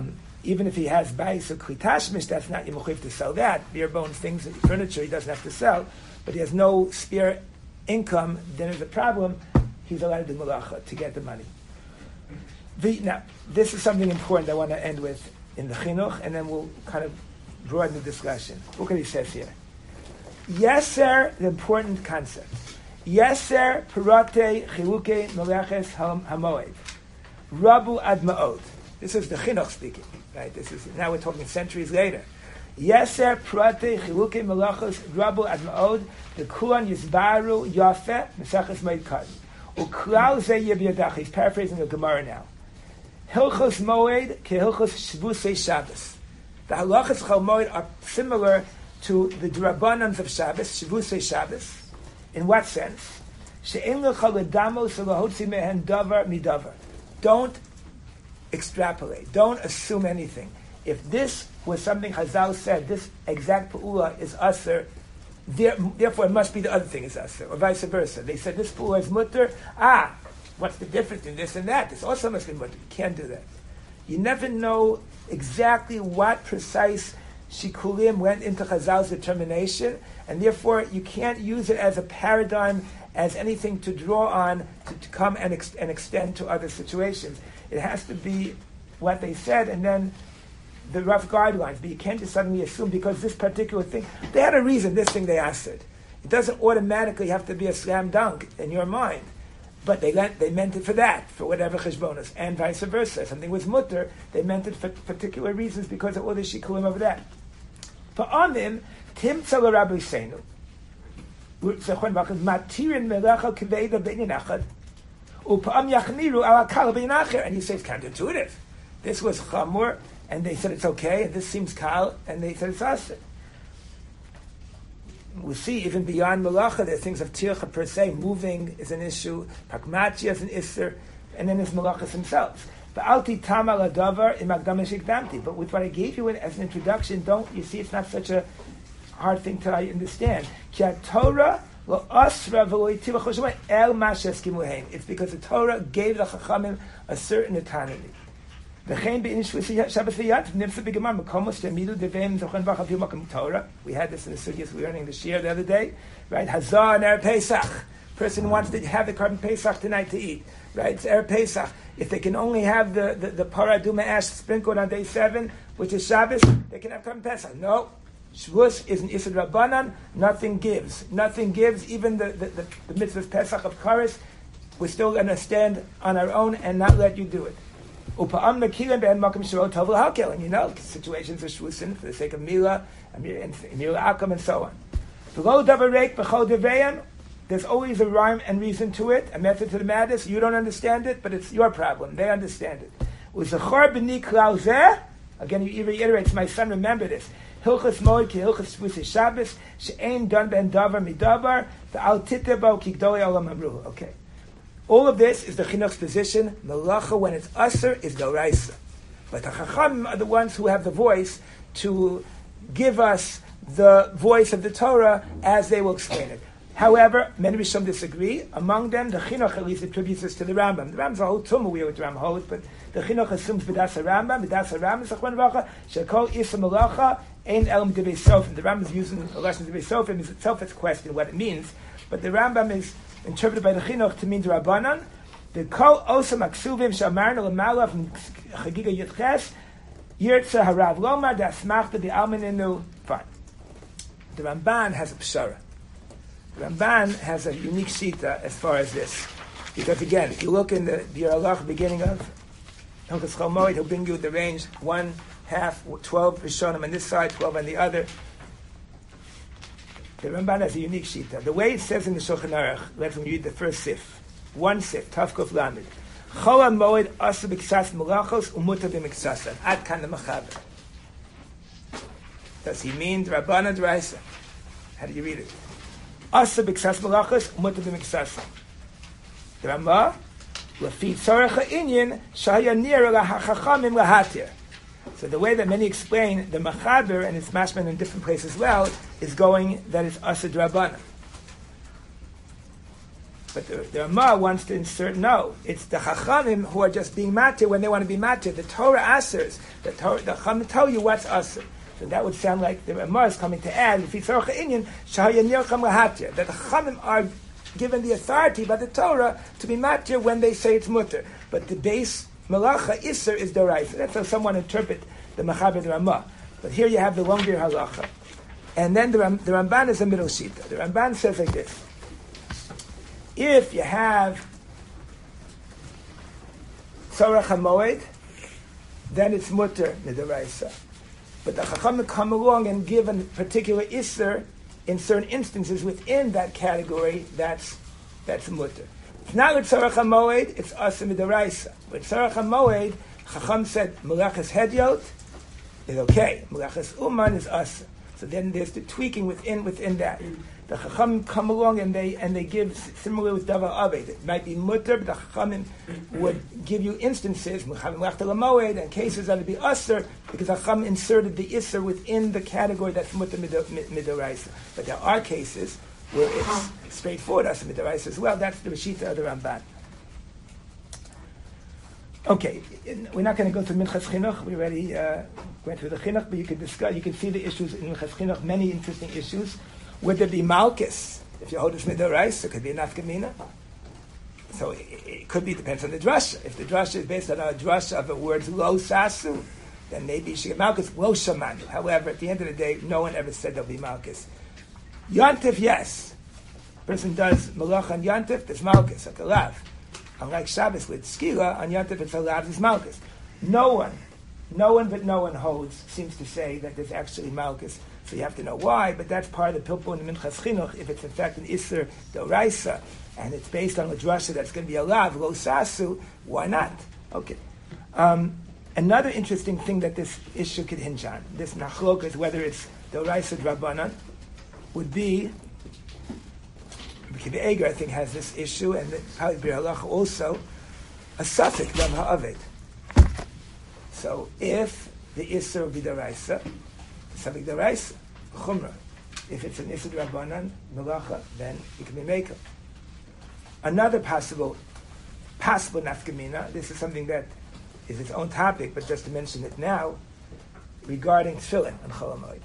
even if he has bais or klitashmish, that's not yemuchiv to sell that. Bare bones things, furniture, he doesn't have to sell, but he has no spare income, then there's a problem. He's allowed to do malacha to get the money. Now, this is something important I want to end with in the chinuch, and then we'll kind of broaden the discussion. Look what he says here. Yeser, the important concept. Yeser pirate chiluke meleches hamoed. Rabu ad ma'od. This is the chinuch speaking, right? This is now we're talking centuries later. Yeser pirate chiluke meleches rabu ad ma'od. The kulan yizbaru yafe mesachas moed kadin. Uklal ze yebiyadach. He's paraphrasing the Gemara now. Hilchos moed ke hilchos shvusei Shabbos. The halachas chal moed are similar to the drabanans of Shabbos, shvusei Shabbos. In what sense? She'en lecha ledamos lahotzi mehen davar midavar. Don't extrapolate. Don't assume anything. If this was something Chazal said, this exact pu'ula is aser, therefore it must be the other thing is aser, or vice versa. They said this pu'ula is mutter. What's the difference in this and that? This also must be mutter. You can't do that. You never know exactly what precise shikulim went into Chazal's determination, and therefore you can't use it as a paradigm, as anything to draw on to come and extend to other situations. It has to be what they said, and then the rough guidelines. But you can't just suddenly assume because this particular thing, they had a reason, this thing they answered. It doesn't automatically have to be a slam dunk in your mind. But they meant it for that, for whatever cheshbonos, and vice versa. Something was mutter, they meant it for particular reasons because of all the shikulim of that. Pa'amim, timtza l'Rabbi Seinu, matirin melecha k'veida b'inin echad, u'pa'am yachniru ala kal b'in acher, and you say it's counterintuitive. This was chamur, and they said it's okay, and this seems kal, and they said it's asr. We see even beyond malacha, there are things of tircha per se. Moving is an issue, pakmachi is an isser, and then there's malachas themselves. But with what I gave you as an introduction, you see it's not such a hard thing to understand. It's because the Torah gave the Chachamim a certain autonomy. We had this in the studios we were learning this year the other day, right? Hazah and Erev Pesach. Person wants to have the carbon Pesach tonight to eat, right? It's Erev Pesach. If they can only have the paraduma ash sprinkled on day 7, which is Shabbos, they can have carbon Pesach. No. Shavuos is an Isad Rabbanan. Nothing gives. Nothing gives. Even the mitzvah Pesach of Karis, we're still going to stand on our own and not let you do it. And you know, situations of shvusin for the sake of Mila, and Mila Akam, and so on. There's always a rhyme and reason to it, a method to the madness. You don't understand it, but it's your problem. They understand it. Again, he reiterates, my son, remember this. Hilchas moed ki hilchas shvusi Shabbos, she'ein done ben davar midavar, ve'al titebo ki gdolei olam amruhu. Okay. All of this is the chinuch's position. Melacha, when it's aser, is doraisa. But the chacham are the ones who have the voice to give us the voice of the Torah as they will explain it. However, many Rishon disagree. Among them, the chinuch at least attributes this to the Rambam. The Rambam's a whole tumah we with the Rambam holds, but the chinuch assumes b'das Rambam. B'das Rambam is achman v'acha shekol isa melacha ein elm debei sofim. The Rambam is using a lesson debei sofim. Is itself its question what it means, but the Rambam is interpreted by the chinuch to mean the Rabbanan. The kol osam aksuvim shamarna l'mala from Chagiga Yitches yirtza harav lomar dasmachta the almeninu. Fine. The Ramban has a pshara. The Ramban has a unique shita as far as this, because again, if you look in the Biur Halach beginning of Hilchos Chol Moed, he'll bring you the range 1/2, 12 Rishonim on this side, 12 on the other. The Ramban has a unique shita. The way it says in the Shulchan Aruch, let's read the first sif. One sif, Tavkuf Lamed. Chol HaMoed asa b'ksas melachos umuta b'miksasan. Ad kan l'machaber. Does he mean Rabbanan D'Oraisa? How do you read it? Asa b'ksas melachos umuta b'miksasan. The Ramah, Lafi tzorech ha'inyan shahaya nira lahachachamim lahatir. So the way that many explain the Machaber, and it's mashman in different places as well, is going that it's Asad Rabbanan. But the Ramah wants to insert, no, it's the Chachamim who are just being matir when they want to be matir. The Torah asers, the Chachamim tell you what's aser. So that would sound like the Ramah is coming to add, that the Chachamim are given the authority by the Torah to be matir when they say it's mutter. But the base malacha iser is doraisa. That's how someone interpret the Mechaber Ramah. But here you have the longer halacha. And then the Ramban is a middle shita. The Ramban says like this. If you have Tzorach HaMoed, then it's mutter midaraisa. But the Chachamim come along and give a particular isser in certain instances within that category. That's mutter. It's not with Tzorach HaMoed, it's asa midaraisa. With Tzorach HaMoed, Chacham said Melachas Hedyot is okay. Melachas Uman is asa. So then there's the tweaking within that. The Chachamim come along and they give, similar with Davar Aved. It might be mutter, but the Chachamim would give you instances, and cases that would be Asr, because Chacham inserted the Isser within the category that's mutter midaraisa. But there are cases where it's straightforward Asr midaraisa as well. That's the Rishita of the Ramban. Okay, we're not going to go through Minchas Chinuch. We already went through the Chinuch, but you can see the issues in Minchas Chinuch, many interesting issues. Would there be Malkus? If you hold this midaraisa, it could be a nafkamina. So it could be, depends on the drasha. If the drasha is based on a drasha of the words lo sasu, then maybe you should get Malkus, lo shamanu. However, at the end of the day, no one ever said there'll be Malkus. Yantif, yes. Person does malach on Yantif, there's Malkus, like a lav. Unlike Shabbos with Skila, on Yantif it's a lav, there's Malkus. No one holds, seems to say that there's actually Malkus. So you have to know why, but that's part of the Pilpul and the Minchas Chinuch. If it's in fact an Isser Doraisa, and it's based on a drasha that's going to be a lav, lo sasu, why not? Okay. Another interesting thing that this issue could hinge on, this nachlok, is whether it's Doraisa Drabanan, would be, Kibbutz Eger, I think, has this issue, and probably Bir Halach also, a suffix, Rav Ha'aved. So if the Isser would be Doraisa, something deraisa, chumrah. If it's an isur rabbanan melacha, then it can be mekel. Another possible nafkamina. This is something that is its own topic, but just to mention it now, regarding tefillin and Chol HaMoed.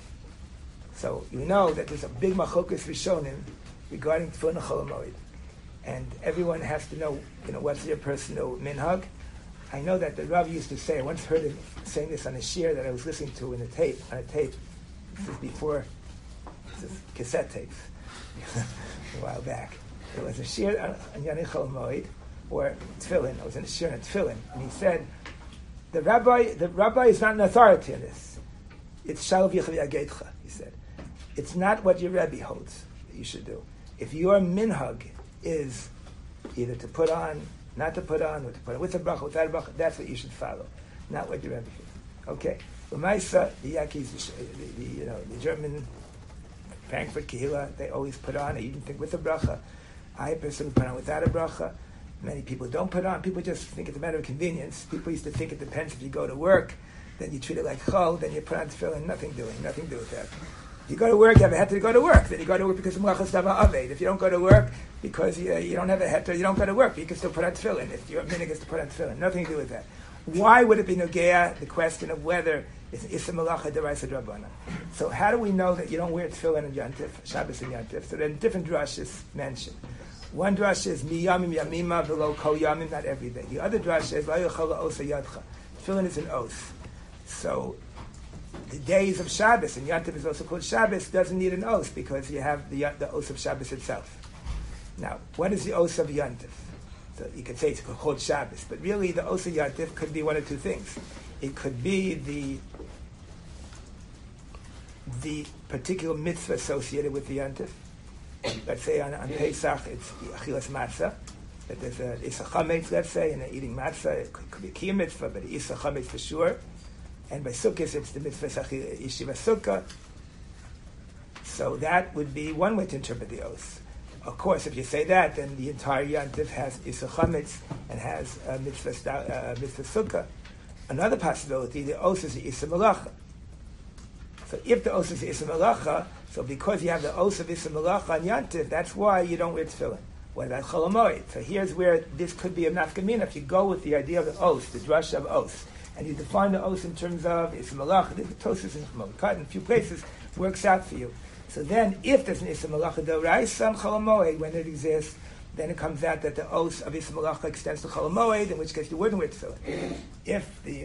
So you know that there's a big machokus rishonim regarding tefillin and Chol HaMoed, and everyone has to know, what's their personal minhag. I know that the Rav used to say, I once heard him saying this on a shiur that I was listening to on a tape. This is before cassette tapes, a while back. There was a shiur on Yanei Chol HaMoed, or Tefillin. I was in a shiur on Tefillin, and he said, the rabbi is not an authority on this. It's Shalav Yechav Yagetcha, he said. It's not what your Rebbe holds that you should do. If your minhag is either to put on, not to put on, or to put on with a bracha, without a bracha, that's what you should follow, not what your Rebbe should. Okay. L'maisa, the Yakis, the German Frankfurt Kehila, they always put on, they even think with a bracha. I personally put on without a bracha. Many people don't put on. People just think it's a matter of convenience. People used to think it depends if you go to work, then you treat it like chol, then you put on tefillin, nothing to do with that. If you go to work, you have a heter to go to work. Then you go to work because of Melachas Davar Aved. If you don't go to work because you don't have a heter, you don't go to work, but you can still put on tefillin. If your minhag is to put on tefillin, nothing to do with that. Why would it be nogea, the question of whether it's Issa Malacha Deraisa Drabana? So how do we know that you don't wear tefillin and Yantif, Shabbos and Yantif? So then different drashas mentioned. One drasha is mi yamim yamima v'lo kol yamim, not every day. The other drasha is la yochal osa yadcha. Tefillin is an oath. So the days of Shabbos, and Yantif is also called Shabbos, doesn't need an oath because you have the oath of Shabbos itself. Now, what is the oath of Yantif? So you could say it's called Shabbos, but really the oath of Yantif could be one of two things. It could be the particular mitzvah associated with the Yantif. Let's say on Pesach it's achilas matzah, that there's a isa chametz, let's say, and eating matzah. It could be a kiyum mitzvah, but isa chametz for sure. And by Sukkot it's the mitzvah yeshiva sukkah. So that would be one way to interpret the oath. Of course, if you say that, then the entire yantif has isa chametz and has mitzvah sukkah. Another possibility, the oath is the isa malacha. So if the oath is the isa malacha, so because you have the oath of Issa Malacha on Yantif, that's why you don't wear tefillin. What about Chol Hamoed? So here's where this could be a nafkamina. If you go with the idea of the os, the drush of os, and you define the os in terms of Issa Malacha, the Tosus in Chol in a few places works out for you. So then, if there's an Issa Malacha D'Oraisa on Chol Hamoed, when it exists, then it comes out that the os of Issa Malacha extends to Chol Hamoed, in which case you wouldn't with so. If the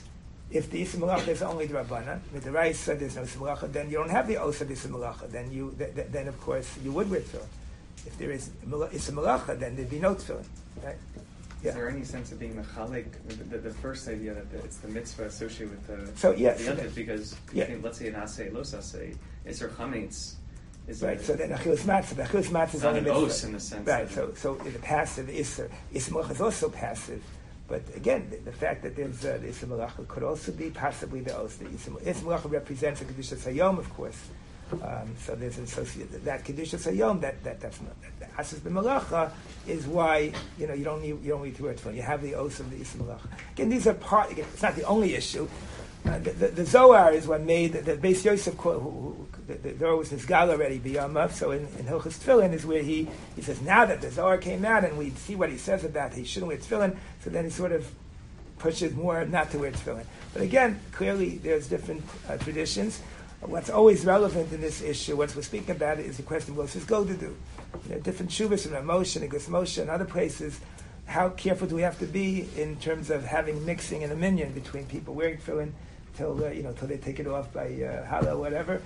Issa Malacha is only D'Rabbanan, with the Raisa there's no Issa Malacha, then you don't have the os of Issa Malacha. Then of course you would with so. If there is Issa Malacha, then there'd be no tefillin, right? Yeah. Is there any sense of being mechalik, the first idea that it's the mitzvah associated with the yontif, because let's say an asay, los asay, Isser Chametz is right. So then Achilas Matzah is only mitzvah. Os in the sense. Right. So the passive Isser Malacha is also passive, but again the fact that there's the Isser Malacha could also be possibly the os. The Isser Malacha represents a Kedushas Hayom, of course. So there's an associated that Kedushas Hayom that's not that Asas B'Malacha is why you don't need to wear tefillin. You have the os of the Issa Malacha. Again, these are part. Again, it's not the only issue. The Zohar is what made the Beis Yosef. There was this gal already b'yamav. So in Hilchos Tefillin is where he says now that the Zohar came out and we see what he says about he shouldn't wear tefillin. So then he sort of pushes more not to wear tefillin. But again, clearly there's different traditions. What's always relevant in this issue, once we're speaking about it, is the question of what does go to do? Different shuvas in Moshe and Gus Moshe and other places. How careful do we have to be in terms of having mixing and a minyan between people wearing tefillin till they take it off by hala or whatever,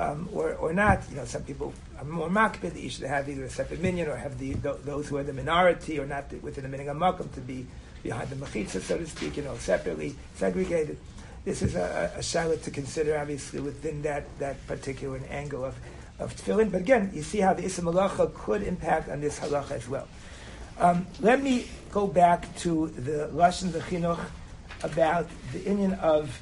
or not? Some people are more makbid. You should have either a separate minyan or have those who are the minority or not within the minyan makom to be behind the mechitza, so to speak, separately segregated. This is a shaila to consider, obviously, within that particular angle of tefillin. But again, you see how the Issa Malacha could impact on this halacha as well. Let me go back to the Lashon Chinuch about the inyan of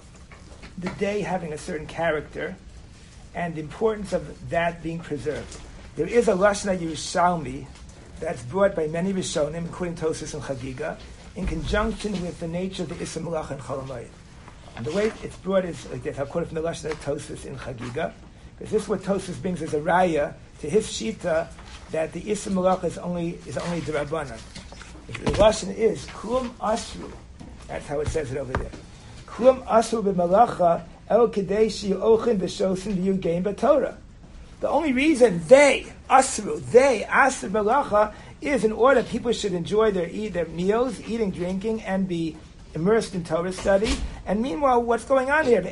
the day having a certain character and the importance of that being preserved. There is a Lashon Yerushalmi that's brought by many Rishonim, including Tosfos and Chagiga, in conjunction with the nature of the Issa Malacha and Chol Hamoed. And the way it's brought is like this. I'll quote it from the Lashon of Tosfos in Chagiga, because this is what Tosfos brings as a raya to his shita that the Issa Malacha is only D'Rabbanan. The Lashon is Klum Asru. That's how it says it over there. Klum Asru b'Malacha el Kedei She'ochin v'Shosin v'Yugein b'Torah. The only reason they Asru Malacha is in order people should enjoy their meals, eating, drinking, and be immersed in Torah study. And meanwhile, what's going on here?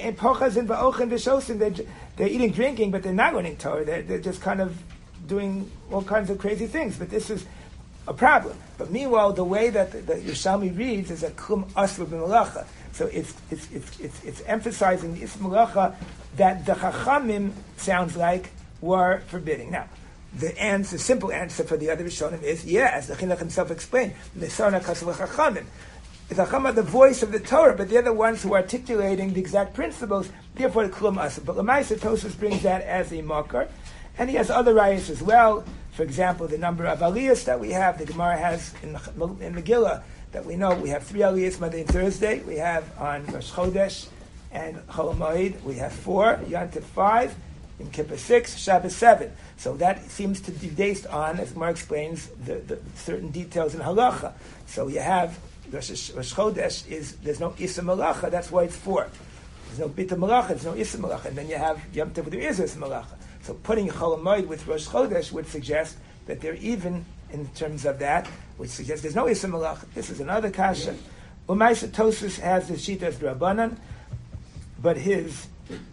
They're eating, drinking, but they're not learning Torah. They're just kind of doing all kinds of crazy things. But this is a problem. But meanwhile, the way that the Yerushalmi reads is that Klum Asru b'Malacha. So it's emphasizing the Issa Malacha that the Chachamim sounds like were forbidding. Now, the simple answer for the other Rishonim is, as the Chinuch himself explained, the Sarna Kasav Chachamim. The Chacham are the voice of the Torah, but they're the ones who are articulating the exact principles, therefore the Klum Asr. But Lamaisa Tosfos brings that as a makar, and he has other rayas as well. For example, the number of aliyahs that we have, the Gemara has in Megillah, that we know we have 3 aliyahs Monday and Thursday. We have on Rosh Chodesh and Chol Hamoed, we have 4, Yontif 5, Yom Kippur 6, Shabbos 7. So that seems to be based on, as Gemara explains, the certain details in halacha. So you have Rosh Chodesh there's no Issa Malacha, that's why it's 4. There's no Bita Malacha, there's no Issa Malacha. And then you have Yom Tov, there is Issa Malacha. So putting Chol Hamoed with Rosh Chodesh would suggest that they're even in terms of that, which suggests there's no Issa Malacha. This is another kasha. Umaisa Tosfos has the Shita as D'Rabbanan, but his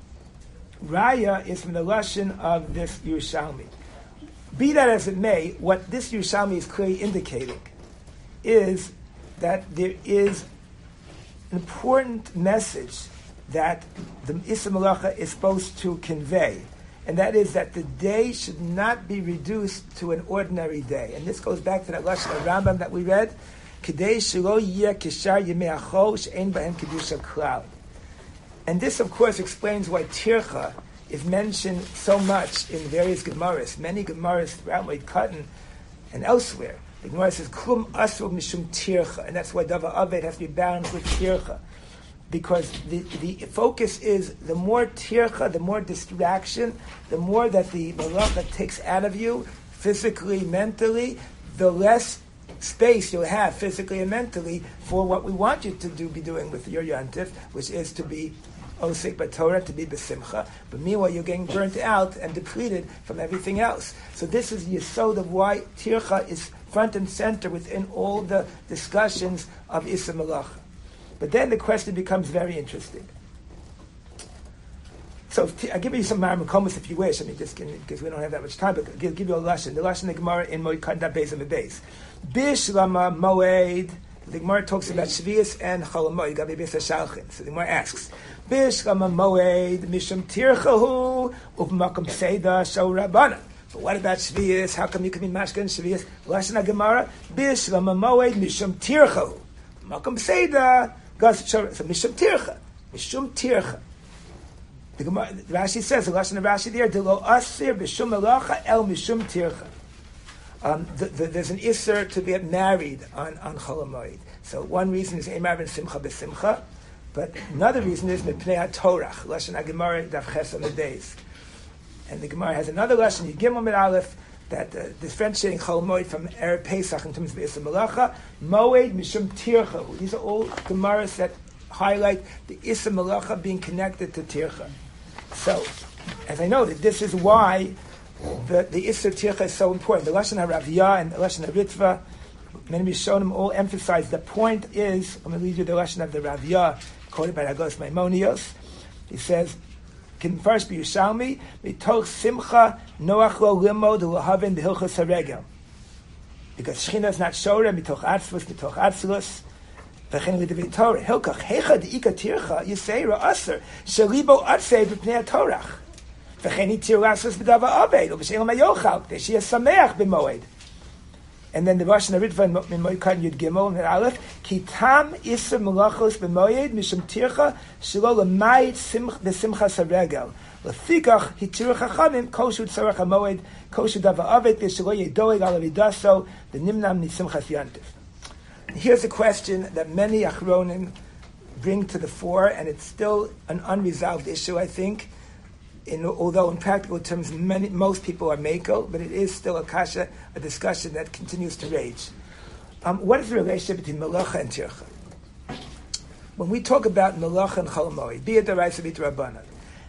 raya is from the Lashon of this Yerushalmi. Be that as it may, what this Yerushalmi is clearly indicating is that there is an important message that the Issa Malacha is supposed to convey, and that is that the day should not be reduced to an ordinary day. And this goes back to that Lashon of Rambam that we read, Kedei shelo yeh kishar yemei hachol she'ein bahem kedusha klal. And this, of course, explains why tircha is mentioned so much in various Gemaras. Many Gemaras throughout Moed Katan and elsewhere. The Gemara says, Klum Asru Mishum Tircha, and that's why Dava Aved has to be balanced with Tircha. Because the focus is the more Tircha, the more distraction, the more that the Malacha takes out of you, physically, mentally, the less space you'll have physically and mentally for what we want you to be doing with your Yantif, which is to be Osik B'Torah, to be B'Simcha. But meanwhile, you're getting burnt out and depleted from everything else. So this is the yesod of why Tircha is front and center within all the discussions of Issa Malacha. But then the question becomes very interesting. So I'll give you some Maramakomas if you wish. I mean, just because we don't have that much time, but I'll give you a Lashon. The Lashon of the Gemara in Moed Kanda Beis and Beis. Bishlama Moed. The Gemara talks about Shvius and Cholamoid. Gabi Beis HaShalchin. So the Gemara asks, Bishlama Moed Mishum Tirchahu Uvmakom Seda Shau Rabbana. But what about Shvius? How come you can be Mashkan Shvius? Lashon of Gemara. Bishlama Moed Mishum Tirchahu. Makom Seda Gas Shau. So Mishum Tircha. Mishum Tircha. The Rashi says, the Lashon of Rashi there, Delo Asir B'Shum Melacha El Mishum Tircha. There's an Isser to get married on Cholamoid. So one reason is Eimar ben Simcha b'Simcha, but another reason is Mipnei HaTorach, Lashon HaGemara Daf Ches on the days. And the Gemara has another Lashon, Yigimel Mit Aleph, that differentiating Cholamoid from Erev Pesach in terms of Isser Melacha, Moed Mishum Tircha. These are all Gemaras that highlight the Issa Malacha being connected to Tircha. So, as I noted, this is why the Issa Tircha is so important. The Lashon HaRaviyah and the Lashon HaRitva, many Rishonim all emphasize the point is, I'm going to read you the Lashon of the Raviyah, quoted by Ragos Maimonios. He says, can first be Yerushalmi, mitoch simcha noach lo limod l'havin b'hilchos haregel. Because Shechina is not shora, mitoch atzlus, וכן לדברי תורה, הלכך, היכא דאיקה תירחה, יסיירה אסר, שליבו ארצי בפני התורח. וכן היא תירסוס בדבר עובד, ובשאלה מה יאכל, כדי שיהיה שמח במועד. And then the Lashon HaRitva in Moed Katan Yud Gimel and Aleph, כי תם איסר מלאכות במועד, משום תירחה, שלא למעט בשמחת הרגל. לפיכך, התירו חכמים, כל שהוא צורך המועד, כל שהוא דבר עובד, כדי שלא יהיה דואג על אבידסו, ונמנע משמחת ינטף. Here's a question that many Achronim bring to the fore, and it's still an unresolved issue, I think. Although in practical terms, most people are Mako, but it is still a kasha, a discussion that continues to rage. What is the relationship between Melacha and Tircha? When we talk about Melacha and Cholamoid, be it the Raisa, be it the Rabbanan,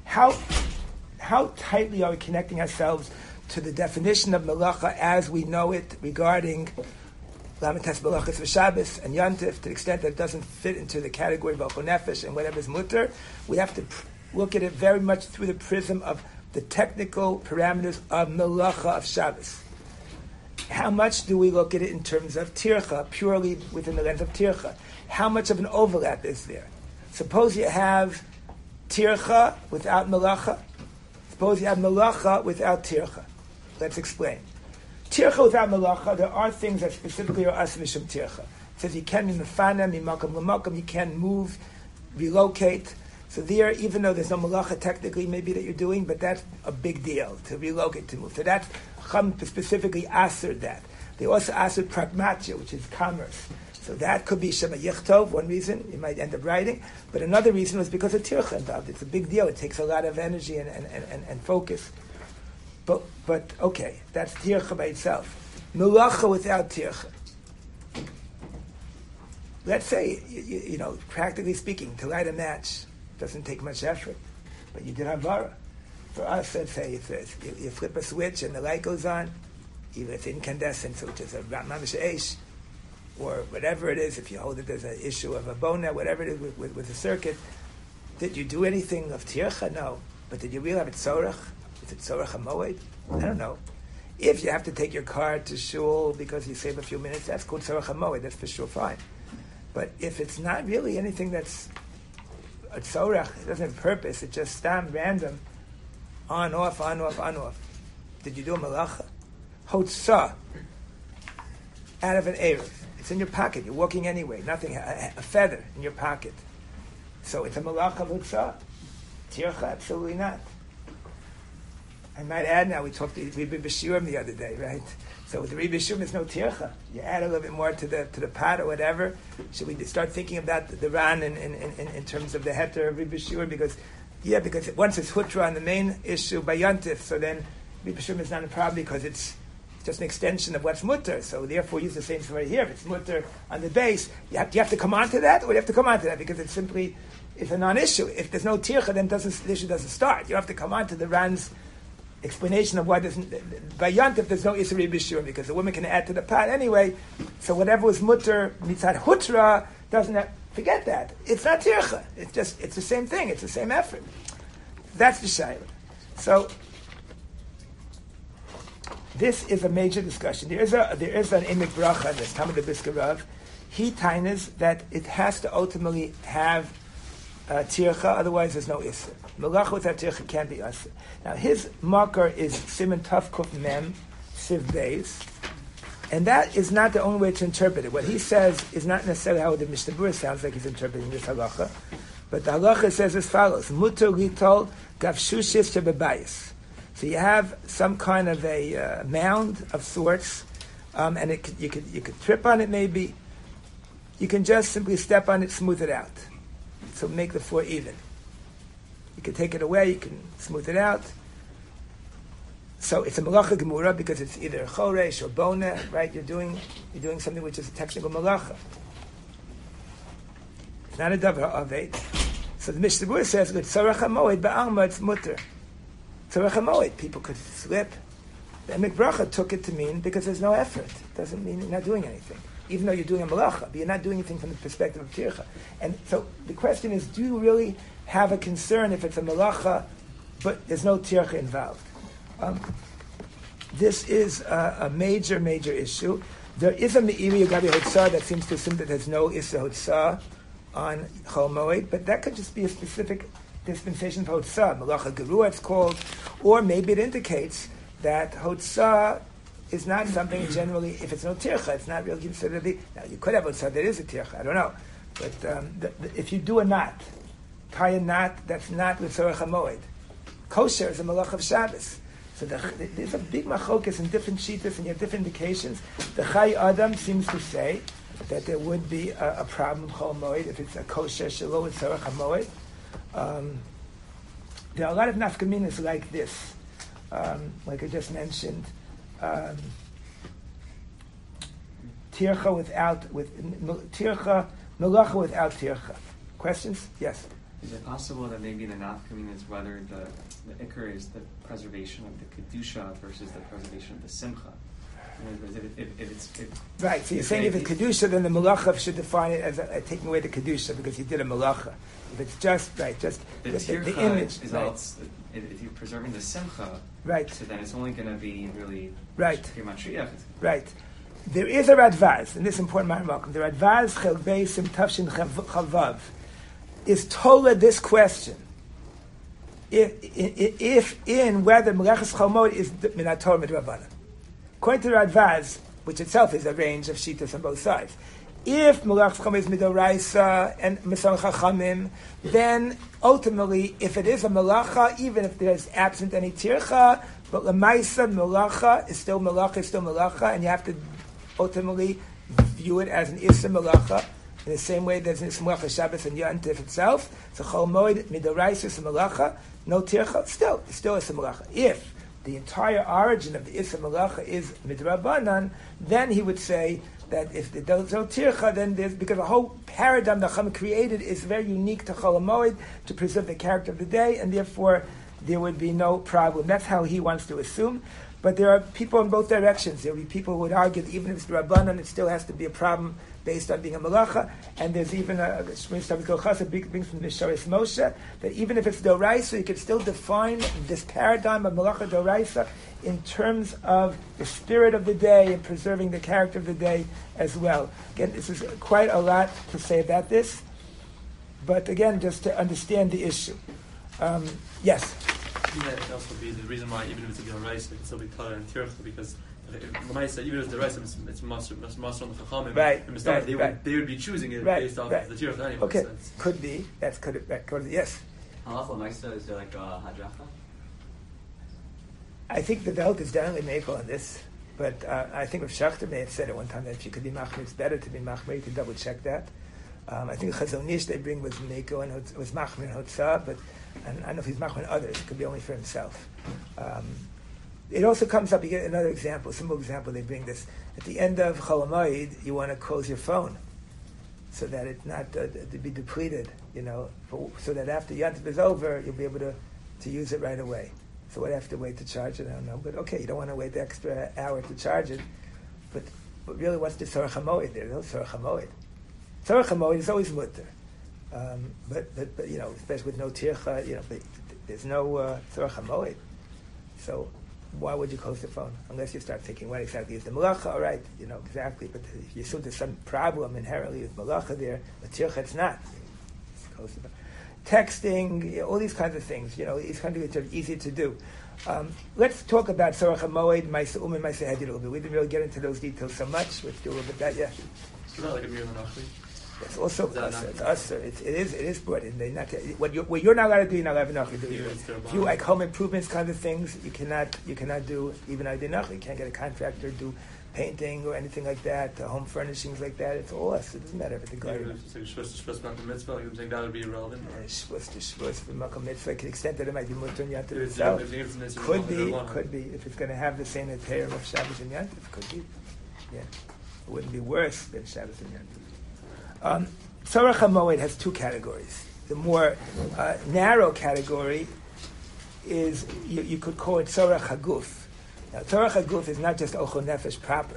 how tightly are we connecting ourselves to the definition of Melacha as we know it regarding Lamitas Melachas v'Shabbos and Yantif, to the extent that it doesn't fit into the category of Ochel Nefesh and whatever is mutter, we have to look at it very much through the prism of the technical parameters of Melacha of Shabbos. How much do we look at it in terms of Tircha, purely within the lens of Tircha? How much of an overlap is there? Suppose you have Tircha without Melacha. Suppose you have Melacha without Tircha. Let's explain. Tircha without Melacha, there are things that specifically are as mishum Tircha. It says you can be mefana, mimakom l'makom, you can move, relocate. So there, even though there's no Melacha technically maybe that you're doing, but that's a big deal, to relocate, to move. So that's, Chum specifically answered that. They also answered pragmatia, which is commerce. So that could be Shema Yichtov, one reason, you might end up writing. But another reason was because of Tircha involved. It's a big deal. It takes a lot of energy and focus. But okay, that's Tircha by itself. Melacha without Tircha. Let's say, you know, practically speaking, to light a match doesn't take much effort, but you did Havara. For us, let's say you flip a switch and the light goes on, either it's incandescent, which is a mamish eish, or whatever it is, if you hold it, there's an issue of a bona, whatever it is with the circuit. Did you do anything of Tircha? No. But did you really have it Tzorach? Is it Tzorach HaMoed? I don't know. If you have to take your car to shul because you save a few minutes, that's called Tzorach HaMoed. That's for sure fine. But if it's not really anything that's a Tzorach, it doesn't have purpose, it's just random, on, off, on, off, on, off. Did you do a Melacha? Hotzah, out of an Erev. It's in your pocket. You're walking anyway. Nothing, a feather in your pocket. So it's a Melacha of Hotzah. Tircha, absolutely not. I might add now, we talked to Rebbe B'Shurim the other day, right? So with the Rebbe B'Shurim, there's no tircha. You add a little bit more to the pot or whatever. Should we start thinking about the Ran in terms of the heter of Rebbe B'Shurim? Because once it's hutra on the main issue by Yantif, so then Rebbe B'Shurim is not a problem because it's It's just an extension of what's mutter. So therefore, use the same story here. If it's mutter on the base, you have to come on to that, or you have to come on to that because it's a non-issue. If there's no tircha, then the issue doesn't start. You have to come on to the Ran's explanation of why doesn't by Yantif there's no Isra B'Shur because the woman can add to the pot anyway. So whatever was mutter mitzad hutra doesn't have, forget that. It's not tircha. It's the same thing. It's the same effort. That's the shayla. So this is a major discussion. There is an emek bracha, the Talmud of Brisker Rav. He tainas that it has to ultimately have tircha, otherwise there's no isser. Melacha without tircha can't be isser. Now his marker is Siman Taf Kuf Mem Siv Beis, and that is not the only way to interpret it. What he says is not necessarily how the Mishnah Berurah sounds like he's interpreting this halacha, but the halacha says as follows: Mutar litol gavshushis shebebayis. So you have some kind of a mound of sorts, and you could trip on it maybe. You can just simply step on it, smooth it out. So make the floor even. You can take it away, you can smooth it out. So it's a malacha gemura because it's either choresh or bona, right? You're doing something which is a technical malacha. It's not a davar aved. So the Mishnah Berurah says, "Tzarech hamoed ba'alma it's mutter." Tzarech hamoed, people could slip. The emek bracha took it to mean because there's no effort. It doesn't mean you're not doing anything. Even though you're doing a malacha, but you're not doing anything from the perspective of tircha. And so the question is, do you really have a concern if it's a malacha, but there's no tircha involved? This is a major, major issue. There is a me'iri gabi hotzah that seems to assume that there's no issa hotzah on Chol Moed, but that could just be a specific dispensation for hotzah. Malacha gerua it's called, or maybe it indicates that hotzah is not something generally, if it's no tircha, it's not really considered to be. Now, you could have a tzad, there is a tircha, I don't know. But if you do a knot, tie a knot, that's not with tzorech hamoed. Kosher is a malach of Shabbos. So there's a big machokas in different shittas, and you have different indications. The Chai Adam seems to say that there would be a problem chol moed if it's a kosher shelo with tzorech hamoed. There are a lot of nafkaminas like this, like I just mentioned. Tircha melacha without tircha. Questions? Yes. Is it possible that maybe the nafkamin is whether the ikar is the preservation of the kedusha versus the preservation of the simcha? Right. So you're saying if it's kedusha, then the melacha should define it as taking away the kedusha because you did a melacha. If it's just the image, is right. If you're preserving the simcha, right. So then it's only going to be really right. Right. There is a Radvaz, and this is important, Malcolm. The Radvaz Chel Beisim Tavshin Chavav is told this question: if in whether Meleches Chol Moed is Minat Torah Midrabanan. According to the Radvaz, which itself is a range of shittas on both sides, if Melech Chacham is Midoraisa and Mesal Chachamim, then ultimately, if it is a Melacha, even if there's absent any Tircha, but Lamaisa Melacha is still Melacha, and you have to ultimately view it as an Issa Melacha, in the same way there's an Issa Melacha Shabbos and Yantif itself. So Chol Moed Midoraisa is a Melacha, no Tircha, still Issa Melacha. If the entire origin of the Issa Melacha is Midrabanan, then he would say that if there's no tircha, then there's, because the whole paradigm that Chacham created is very unique to Chol HaMoed, to preserve the character of the day, and therefore there would be no problem. That's how he wants to assume. But there are people in both directions. There will be people who would argue that even if it's Rabbanan, it still has to be a problem based on being a malacha. And there's even a brings from the Misharis Moshe that even if it's Doraisa, you can still define this paradigm of malacha Doraisa in terms of the spirit of the day and preserving the character of the day as well. Again, this is quite a lot to say about this. But again, just to understand the issue. Yes? That can also be the reason why, even if it's a Doraisa, it can still be Torah and Tircha, because Lamaisa, even if it's Doraisa, it's Master on the Chachamim. Right. They would be choosing it based off of the Tircha anyway. Okay, so could be. That could be. Yes. Halach Lamaisa, is there like a hadracha? I think the Velt is definitely maple on this, but I think Rav Shachter may have said at one time that if you could be machmir, it's better to be machmir. You can double check that. I think Chazon Ish they bring was Meiko and was machmir and Hotzah, but I don't know if he's machmir others. It could be only for himself. It also comes up, you get another example, simple example, they bring this. At the end of Chol HaMoed, you want to close your phone so that it's not to be depleted, so that after Yantif is over, you'll be able to use it right away. So what, I have to wait to charge it? I don't know. But okay, you don't want to wait the extra hour to charge it. But really, what's the Tzorech HaMoed? There's no Tzorech HaMoed. Tzorech HaMoed is always mutter. But especially with no tircha, but there's no Tzorech HaMoed. So why would you close the phone? Unless you start thinking, what exactly is the malacha? All right, exactly. But if you assume there's some problem inherently with malacha there, the tircha, it's not. Just close the phone. Texting, all these kinds of things, these kinds of things are easy to do. Let's talk about Tzorech HaMoed, Maisa and Maisa Hedyot a little bit. We didn't really get into those details so much. Let's do a little bit of that, yeah. It's not like a Mir Menachli. It's also it's usher. It is brought in. What you're not allowed to do, you're not allowed to do. If you like home improvements kind of things, you cannot do even Adinach. You can't get a contractor to do painting or anything like that, home furnishings like that. It's all us. It doesn't matter if it's a garden. It's like Shvus Malka Mitzvah. You think that would be irrelevant? Shvus Malka Mitzvah, to the extent that it might be mutter and yantif itself. Could be. If it's going to have the same Terem of Shabbos and yantif, could be. Yeah, it wouldn't be worse than Shabbos and yantif. Tzorech HaMoed has two categories. The more narrow category is, you could call it Tzorech HaGuf. Now, Tzorech HaGuf is not just Ochel Nefesh proper.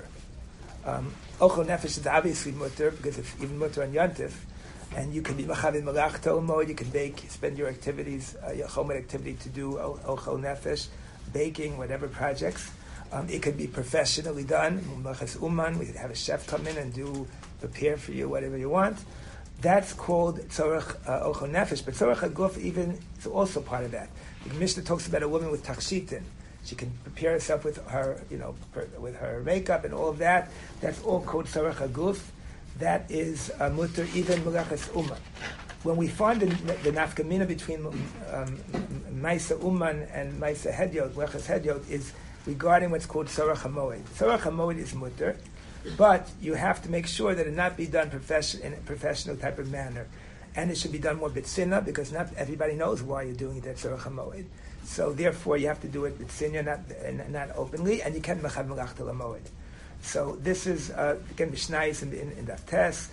Ochel Nefesh is obviously mutter, because it's even mutter on Yantif, and you can be Machavin Malachta Mode, you can spend your activities, your chomet activity to do Ochel Nefesh, baking, whatever projects. It could be professionally done. Machas Uman, we could have a chef come in and prepare for you whatever you want. That's called Tzorech Ochel Nefesh. But Tzorech HaGuf even is also part of that. The Mishnah talks about a woman with takshitin. She can prepare herself with her, with her makeup and all of that. That's all called Tzorech HaGuf. That is mutter even Melachas Uman. When we find the nafkamina between Maisa Uman and Maisa Hedyot, Melachas Hedyot, is regarding what's called Tzorech HaMoed. Tzorech HaMoed is mutter, but you have to make sure that it not be done in a professional type of manner. And it should be done more b'tzinah, because not everybody knows why you're doing it at Tzorech HaMoed. So therefore you have to do it b'tzinah, not openly, and you can't mechav melachta l'moed. So this is, again, Mishnayis in Daf Tes,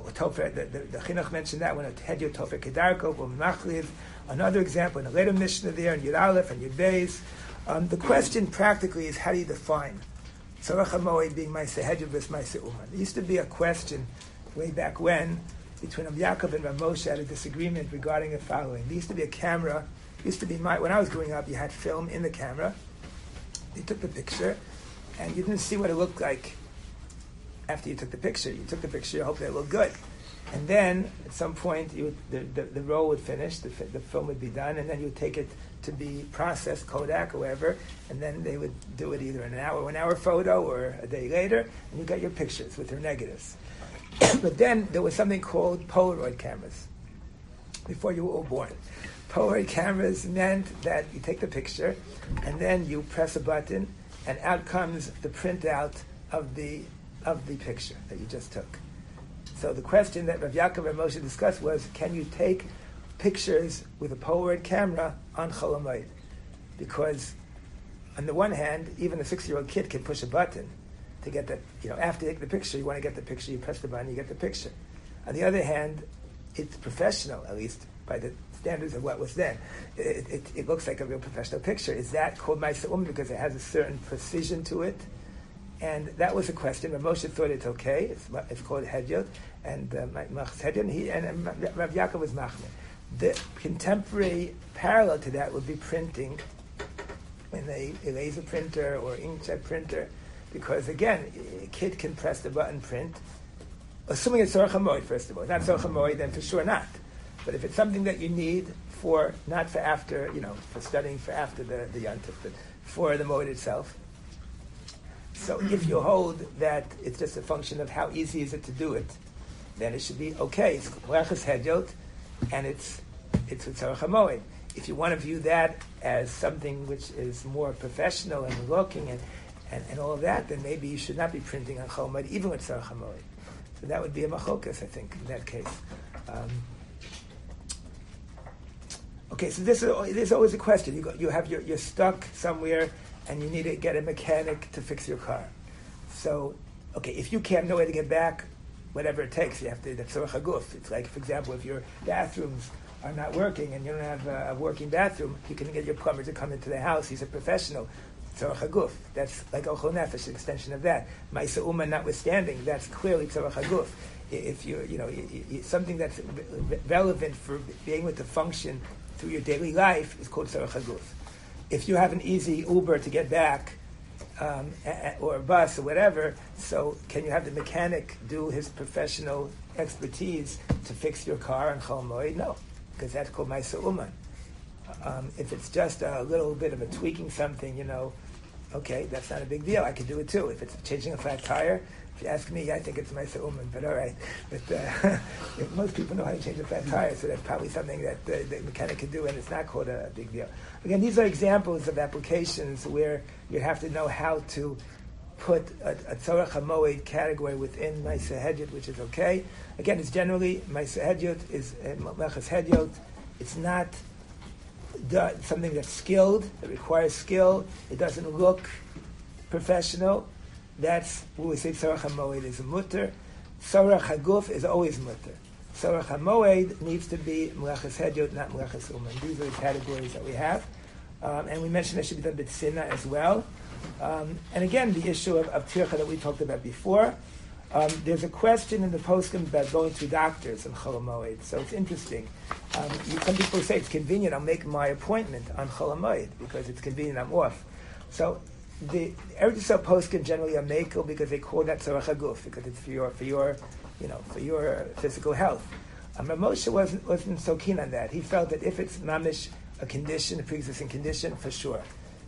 the Chinuch mentioned that when a Hedyot Tofer Kedarko, or Machliv. Another example in a later Mishnah there, in Yud Aleph and Yud Beis. The question practically is, how do you define Tzorech HaMoed being Maisa Hedyot versus Maisa Uman? There used to be a question way back when between Rabbi Yaakov and Rav Moshe had a disagreement regarding the following. There used to be a camera. When I was growing up, you had film in the camera. You took the picture, and you didn't see what it looked like after you took the picture. You took the picture, you hoped it looked good. And then, at some point, the roll would finish, the film would be done, and then you would take it to be processed, Kodak or wherever, and then they would do it either in an hour photo or a day later, and you got your pictures with your negatives. But then there was something called Polaroid cameras, before you were all born. Polaroid cameras meant that you take the picture, and then you press a button, and out comes the printout of the picture that you just took. So the question that Rav Yaakov and Moshe discussed was, can you take pictures with a Polaroid camera on Chol HaMoed? Because on the one hand, even a 6-year-old kid can push a button to get that, after you take the picture, you want to get the picture, you press the button, you get the picture. On the other hand, it's professional, at least by the standards of what was then. It looks like a real professional picture. Is that called Maisa because it has a certain precision to it? And that was a question. Rav Moshe thought it's okay. It's called Hedyot, and Machas Hedyot, and Rav Yaakov was Machmir. The contemporary parallel to that would be printing in a laser printer or inkjet printer, because again, a kid can press the button, print, assuming it's Tzorech HaMoed, first of all. Not Tzorech HaMoed, then for sure not. But if it's something that you need not for after, for studying for after the Yantif, but for the Moed itself. So if you hold that it's just a function of how easy is it to do it, then it should be okay. It's Melachas Hedyot, and it's with Tzorech HaMoed. If you want to view that as something which is more professional and looking and all of that, then maybe you should not be printing on Chol HaMoed, even with Tzorech HaMoed. So that would be a machokas, I think, in that case. Okay, so this is always a question. You're stuck somewhere, and you need to get a mechanic to fix your car. So, okay, if you can't know where to get back, whatever it takes, you have to, that's tzorech haguf. It's like, for example, if your bathrooms are not working and you don't have a working bathroom, you can get your plumber to come into the house. He's a professional. Tzorech haguf. That's like ochel nefesh, an extension of that. Ma'aseh uman notwithstanding, that's clearly tzorech haguf. If something that's relevant for being able to function through your daily life is called tzorech haguf. If you have an easy Uber to get back, or a bus or whatever, so can you have the mechanic do his professional expertise to fix your car on Chol Moed? No, because that's called Ma'aseh Uman. If it's just a little bit of a tweaking something, okay, that's not a big deal. I could do it too. If it's changing a flat tire, if you ask me, I think it's Ma'aseh Uman, but all right. But if most people know how to change a flat tire, so that's probably something that the mechanic can do, and it's not called a big deal. Again, these are examples of applications where you have to know how to put a tzorech hamoed category within Ma'aseh Hedyot, which is okay. Again, it's generally Ma'aseh Hedyot is Melechas Hedyot. It's not something that's skilled. It requires skill. It doesn't look professional. That's when we say tzorech hamoed is a mutter. Tzorech haguf is always mutter. Tzorech hamoed needs to be Melechas Hedyot, not Melechas Uman. These are the categories that we have. And we mentioned that should be done b'tzina as well. And again, the issue of tircha that we talked about before. There's a question in the poskim about going to doctors on Chol Hamoed. So it's interesting. Some people say it's convenient. I'll make my appointment on Chol Hamoed because it's convenient. I'm off. So the Eretz Yisrael poskim generally are mekel because they call that tzorech haguf because it's for your physical health. Rav Moshe wasn't so keen on that. He felt that if it's mamish a condition, a pre-existing condition, for sure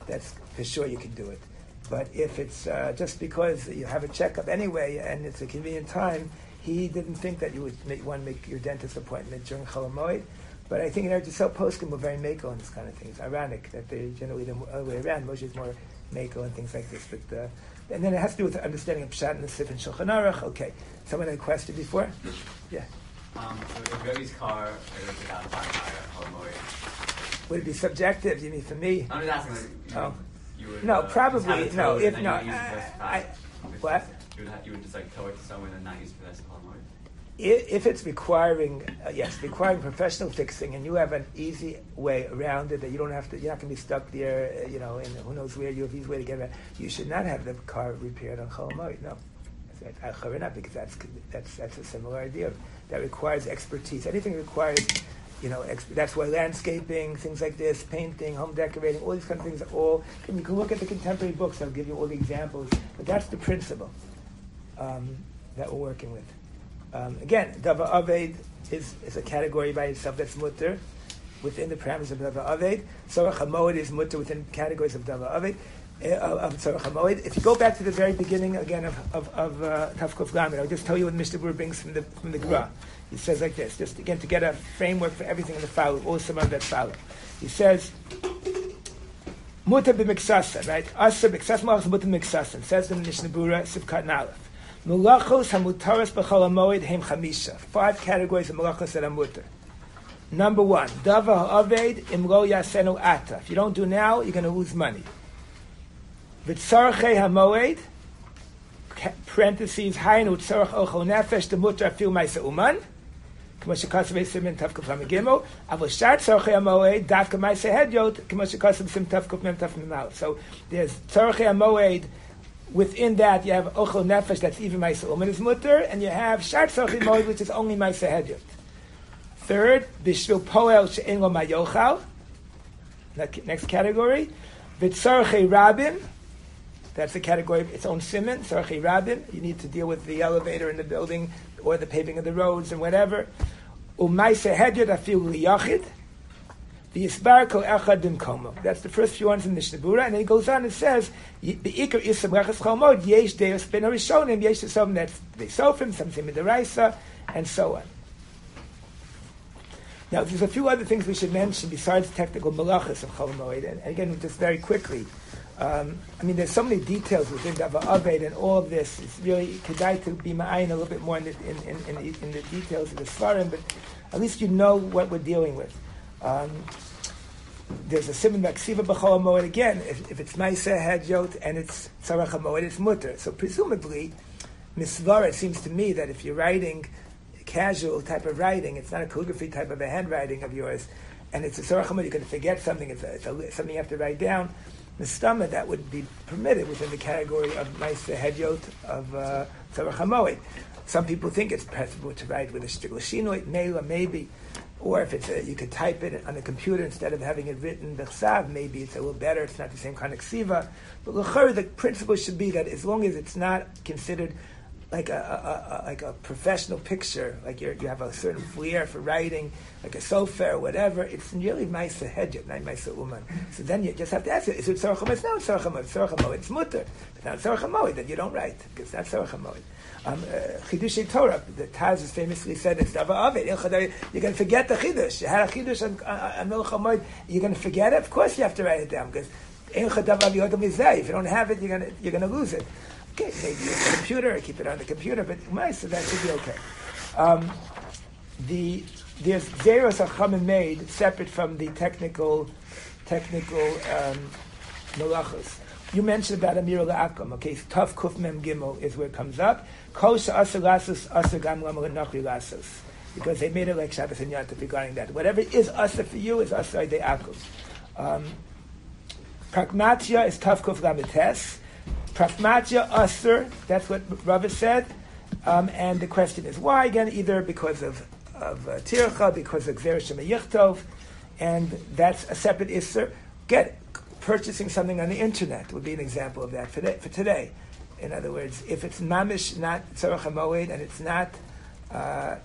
you can do it. But if it's just because you have a checkup anyway and it's a convenient time, he didn't think that you would want to make your dentist appointment during Chol Hamoed. But I think in Eretz Yisrael poskim were very mekel on this kind of thing. It's ironic that they generally the other way around. Moshe is more mekel and things like this. But and then it has to do with the understanding of Pshat and the Sif and Shulchan Aruch. Okay, someone had a question before? Yeah. So if Rebbe's car is without a flat tire, Chol Hamoed. Would it be subjective? You mean for me? I'm just asking. You would, no, probably no. If no, what? You would just tow it to someone and not use it as a Chol Hamoed? If it's requiring professional fixing, and you have an easy way around it that you don't have to, you're not going to be stuck there, in who knows where you have easy way to get around. You should not have the car repaired on Chol Hamoed. No, because that's a similar idea that requires expertise. Anything requires. That's why landscaping, things like this, painting, home decorating, all these kind of things are all. And you can look at the contemporary books. I'll give you all the examples. But that's the principle that we're working with. Again, Davar Aved is a category by itself that's mutter within the parameters of Davar Aved. Tzorech Hamoed is mutter within categories of Davar Aved. Of Tzorech Hamoed. If you go back to the very beginning again of Tavkuf Lamed, I'll just tell you what Mishnah Berurah brings from the Gra. He says like this, just again to get a framework for everything in the follow, all some of that follow. He says, Mutter b'miksasan, right? Asa b'miksas malachas mutter b'miksasan. Says in the Mishnah Berurah, Sivkat Nalef. Mulachos hamutaras b'chol hamoed hem chamisha. 5 categories of mulachos that are mutter. Number 1, davar ha'aved im lo yasenu ata. If you don't do now, you're going to lose money. V'tzarchei hamoed, parentheses, hainu tzarch ochel nefesh, the mutter afil ma'aseh uman. כמו שכתוב בסימן תק"מ ג' אבל שאר צורכי המועד דווקא מעשה הדיוט כמו שכתוב בסימן תק"מ תק"מ. So there's צורכי המועד. Within that you have ochel nefesh, that's even ma'aseh uman is mutter, and you have shar tzorchei moed, which is only ma'aseh hedyot. Third, b'shvil poel she'en lo mayochal. Next category, v'tzorchei rabim. That's a category of its own siman. Tzorchei rabim. You need to deal with the elevator in the building or the paving of the roads and whatever. U'ma'aseh hedyot afil liyachid. The Yisbar Kol Echad B'mkomo. That's the first few ones in Mishnah Berurah, and then he goes on and says, "Be'ikar Isam Rechas Chol Hamoed Yesh Deus Ben Harishonim Yesh Some that's Beisofim, some Midaraisa, and so on." Now, there's a few other things we should mention besides technical malachas of Chol Hamoed, and again, just very quickly. There's so many details within Davar Aved and all of this. It's really kedai to be ma'ayin a little bit more in the details of the Svarim, but at least you know what we're dealing with. there's a siman b'ksiva b'chol hamoed again. If it's ma'aseh hedyot and it's tzarech hamoed, it's mutter. So presumably, misvara, it seems to me that if you're writing casual type of writing, it's not a calligraphy type of a handwriting of yours, and it's a tzarech hamoed, you can forget something, it's something you have to write down. Mistama, that would be permitted within the category of ma'aseh hedyot of tzarech hamoed. Some people think it's preferable to write with a shtigla shinoit, meila, maybe. Or if it's you could type it on the computer instead of having it written b'chsav, maybe it's a little better. It's not the same kind of ksiva. But l'chor, the principle should be that as long as it's not considered like a professional picture, like you have a certain flair for writing, like a sofer or whatever, it's really ma'aseh hedyot, not ma'aseh uman. So then you just have to ask it: is it tzarech hamoed? It's not tzarech hamoed. Tzarech hamoed, it's mutter. But not tzarech hamoed, then you don't write because that's tzarech hamoed. Chidushei Torah, the Taz has famously said, it's Dava Avid. You're going to forget the Chidush. You had a Chidush on Melech HaMoed. You're going to forget it? Of course you have to write it down, because if you don't have it, you're going to lose it. Okay, maybe use the computer, or keep it on the computer, but so that should be okay. There's Zeros HaChamim made separate from the technical melachos. You mentioned about Amir La'akum. Okay, Tav Kuf Mem Gimel is where it comes up. Kosha Asar Lasos, Asar Gam Lama Nachri Lasos. Because they made it like Shabbos and Yantav regarding that. Whatever is Asar for you is Asar De Akum. Pragmatia is Tav Kuf Lamites. Pragmatia Asar, that's what Rava said. And the question is why? Again, either because of Tircha, because of Gzer Shema Yichtov, and that's a separate Isser. Get it. Purchasing something on the internet would be an example of that for today. In other words, if it's mamish, not tzarech hamoed, and it's not a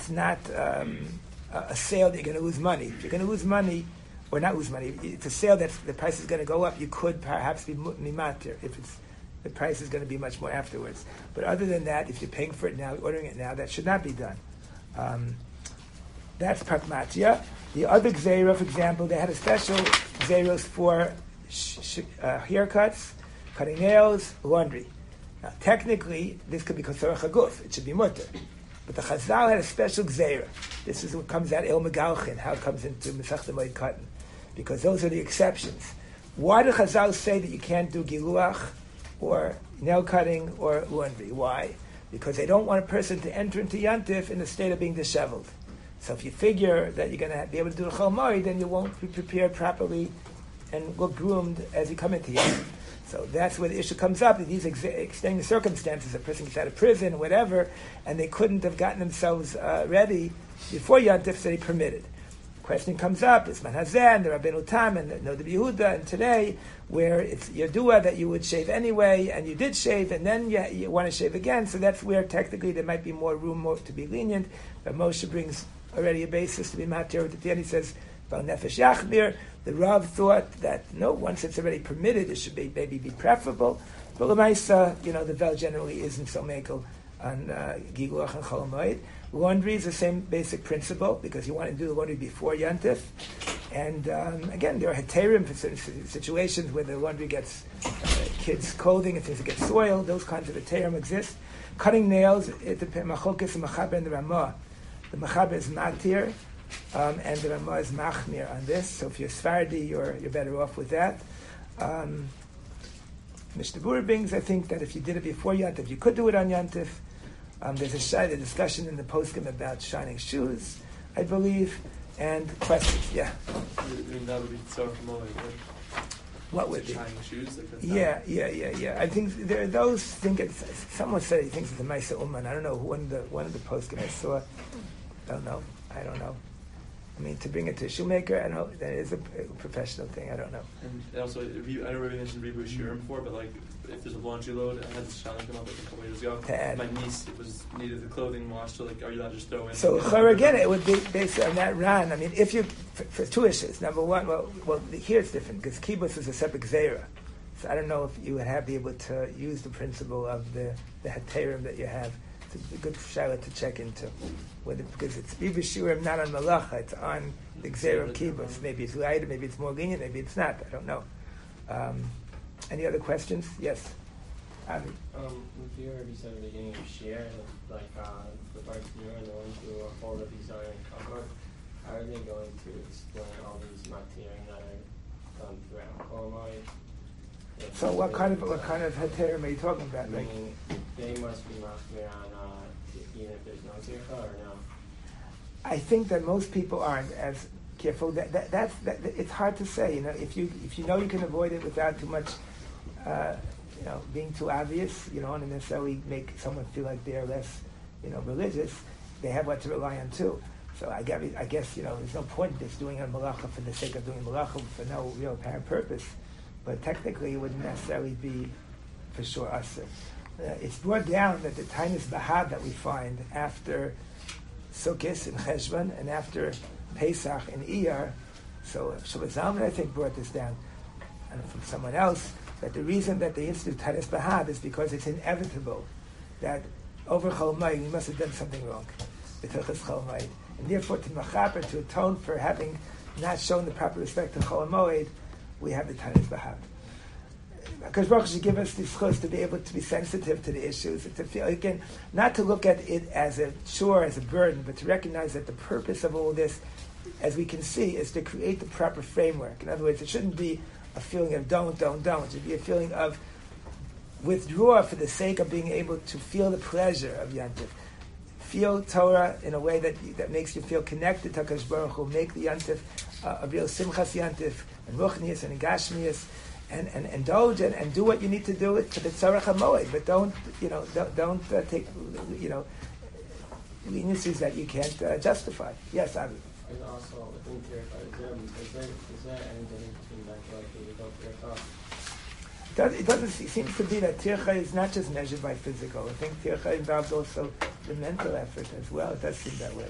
sale that you're going to lose money. If you're going to lose money, or not lose money, it's a sale that the price is going to go up, you could perhaps be mimatir if the price is going to be much more afterwards. But other than that, if you're paying for it now, ordering it now, that should not be done. That's pragmatia. The other gzeira, for example, they had a special gzeiros for haircuts, cutting nails, laundry. Now, technically, this could be tzarech haguf. It should be mutter. But the Chazal had a special gzeira. This is what comes out El Megalchin, how it comes into Masechta Moed Katan, because those are the exceptions. Why do Chazal say that you can't do giluach or nail cutting or laundry? Why? Because they don't want a person to enter into Yantif in the state of being disheveled. So if you figure that you're going to be able to do the Chol Moed, then you won't be prepared properly and look groomed as you come into Yantif. So that's where the issue comes up, that these extenuating circumstances, a person gets out of prison, whatever, and they couldn't have gotten themselves ready before Yantif, so they permitted. Question comes up, it's Manhazeh, and the Rabbeinu Tam, and the Nodab Yehuda, and today, where it's Yadua that you would shave anyway, and you did shave, and then you want to shave again, so that's where technically there might be more room to be lenient. But Moshe brings already a basis to be matir. At the end he says, Bal Nefesh Yachmir. The Rav thought that, no, once it's already permitted, it should maybe be preferable. But L'maisa, the Vel generally isn't so mekel on Gigulach and Chol Moed. Laundry is the same basic principle, because you want to do the laundry before Yantif. And again, there are heterim for certain situations where the laundry gets kids' clothing and things that get soiled. Those kinds of heterim exist. Cutting nails, it depends. Machokes and Machaber and the Ramah. The Machaber is matir, and the Ramah is machmir on this. So if you're Sfardi, you're better off with that. Mishnah Berurah brings, I think, that if you did it before Yantif, you could do it on Yantif. There's a discussion in the poskim about shining shoes, I believe, and questions. Yeah. That would be tzarech hamoed, right? What would be? Shining shoes. Yeah. I think there are those. Someone said he thinks it's a Maisa Uman. I don't know. One of the poskim I saw. I don't know. I mean, to bring it to a shoemaker, I know that is a professional thing. I don't know. And also, I don't really mention Ribu Shirim before, but like, if there's a laundry load, I had this challenge come up a couple years ago. My niece needed the clothing washed, so like, are you allowed to just throw in? So again, it would be based on that ran. I mean, if you for two issues. Number one, well, here it's different because kibbutz is a separate gzeira. So I don't know if you would be able to use the principle of the heterim that you have. It's a good shaila to check into. Because it's Bibishurim not on Malacha, it's on the Gzeir of Kibbutz. Maybe it's lighter, maybe it's more lenient, maybe it's not. I don't know. Any other questions? Yes. With you already said at the beginning of share, like the parts near and the ones who hold up these iron cover, how are they going to explain all these matirim that are done throughout Chol Hamoed? So what kind of heterim are you talking about? Meaning, they must be machmir on even if there's no tircha or no? I think that most people aren't as careful. That's it's hard to say. If you know you can avoid it without too much, being too obvious. You don't want to necessarily make someone feel like they're less, religious. They have what to rely on too. So I guess there's no point in just doing a malacha for the sake of doing malacha for no real apparent purpose. But technically, it wouldn't necessarily be for sure asur. It's brought down that the Tainis Bahad that we find after Sukkot in Cheshvan and after Pesach in Iyar, so Shabbat Zalman I think brought this down, and from someone else, that the reason that they institute Tainis Bahad is because it's inevitable that over Chol Hamoed we must have done something wrong, b'tochas Chol Hamoed, and therefore to machaper, to atone for having not shown the proper respect to Chol Hamoed, we have the Tainis Bahad. Because Baruch should give us the schus to be able to be sensitive to the issues, and to feel, again, not to look at it as a chore, as a burden, but to recognize that the purpose of all this, as we can see, is to create the proper framework. In other words, it shouldn't be a feeling of don't. It should be a feeling of withdraw for the sake of being able to feel the pleasure of Yantif. Feel Torah in a way that makes you feel connected to HaKadosh Baruch Hu. Make the Yantif a real Simchas Yantif, and Ruchnius and Gashmius, and indulge and do what you need to do for the Tzarech HaMoed, but don't take leniencies that you can't justify. Yes, Avi. And also within tircha, is there anything between that like without tircha? It doesn't. It seems to be that tircha is not just measured by physical. I think tircha involves also the mental effort as well. It does seem that way.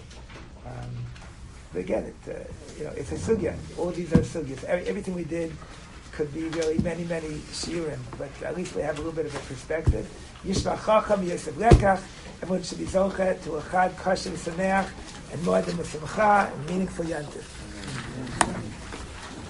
But again, it's a sugya. All these are sugyas. Everything we did could be really many shiurim, but at least we have a little bit of a perspective. Yishmach Chacham Yosef Lekach. Everyone should be zocheh to a chad kosher sameach and moed and mesimcha and meaningful yantif.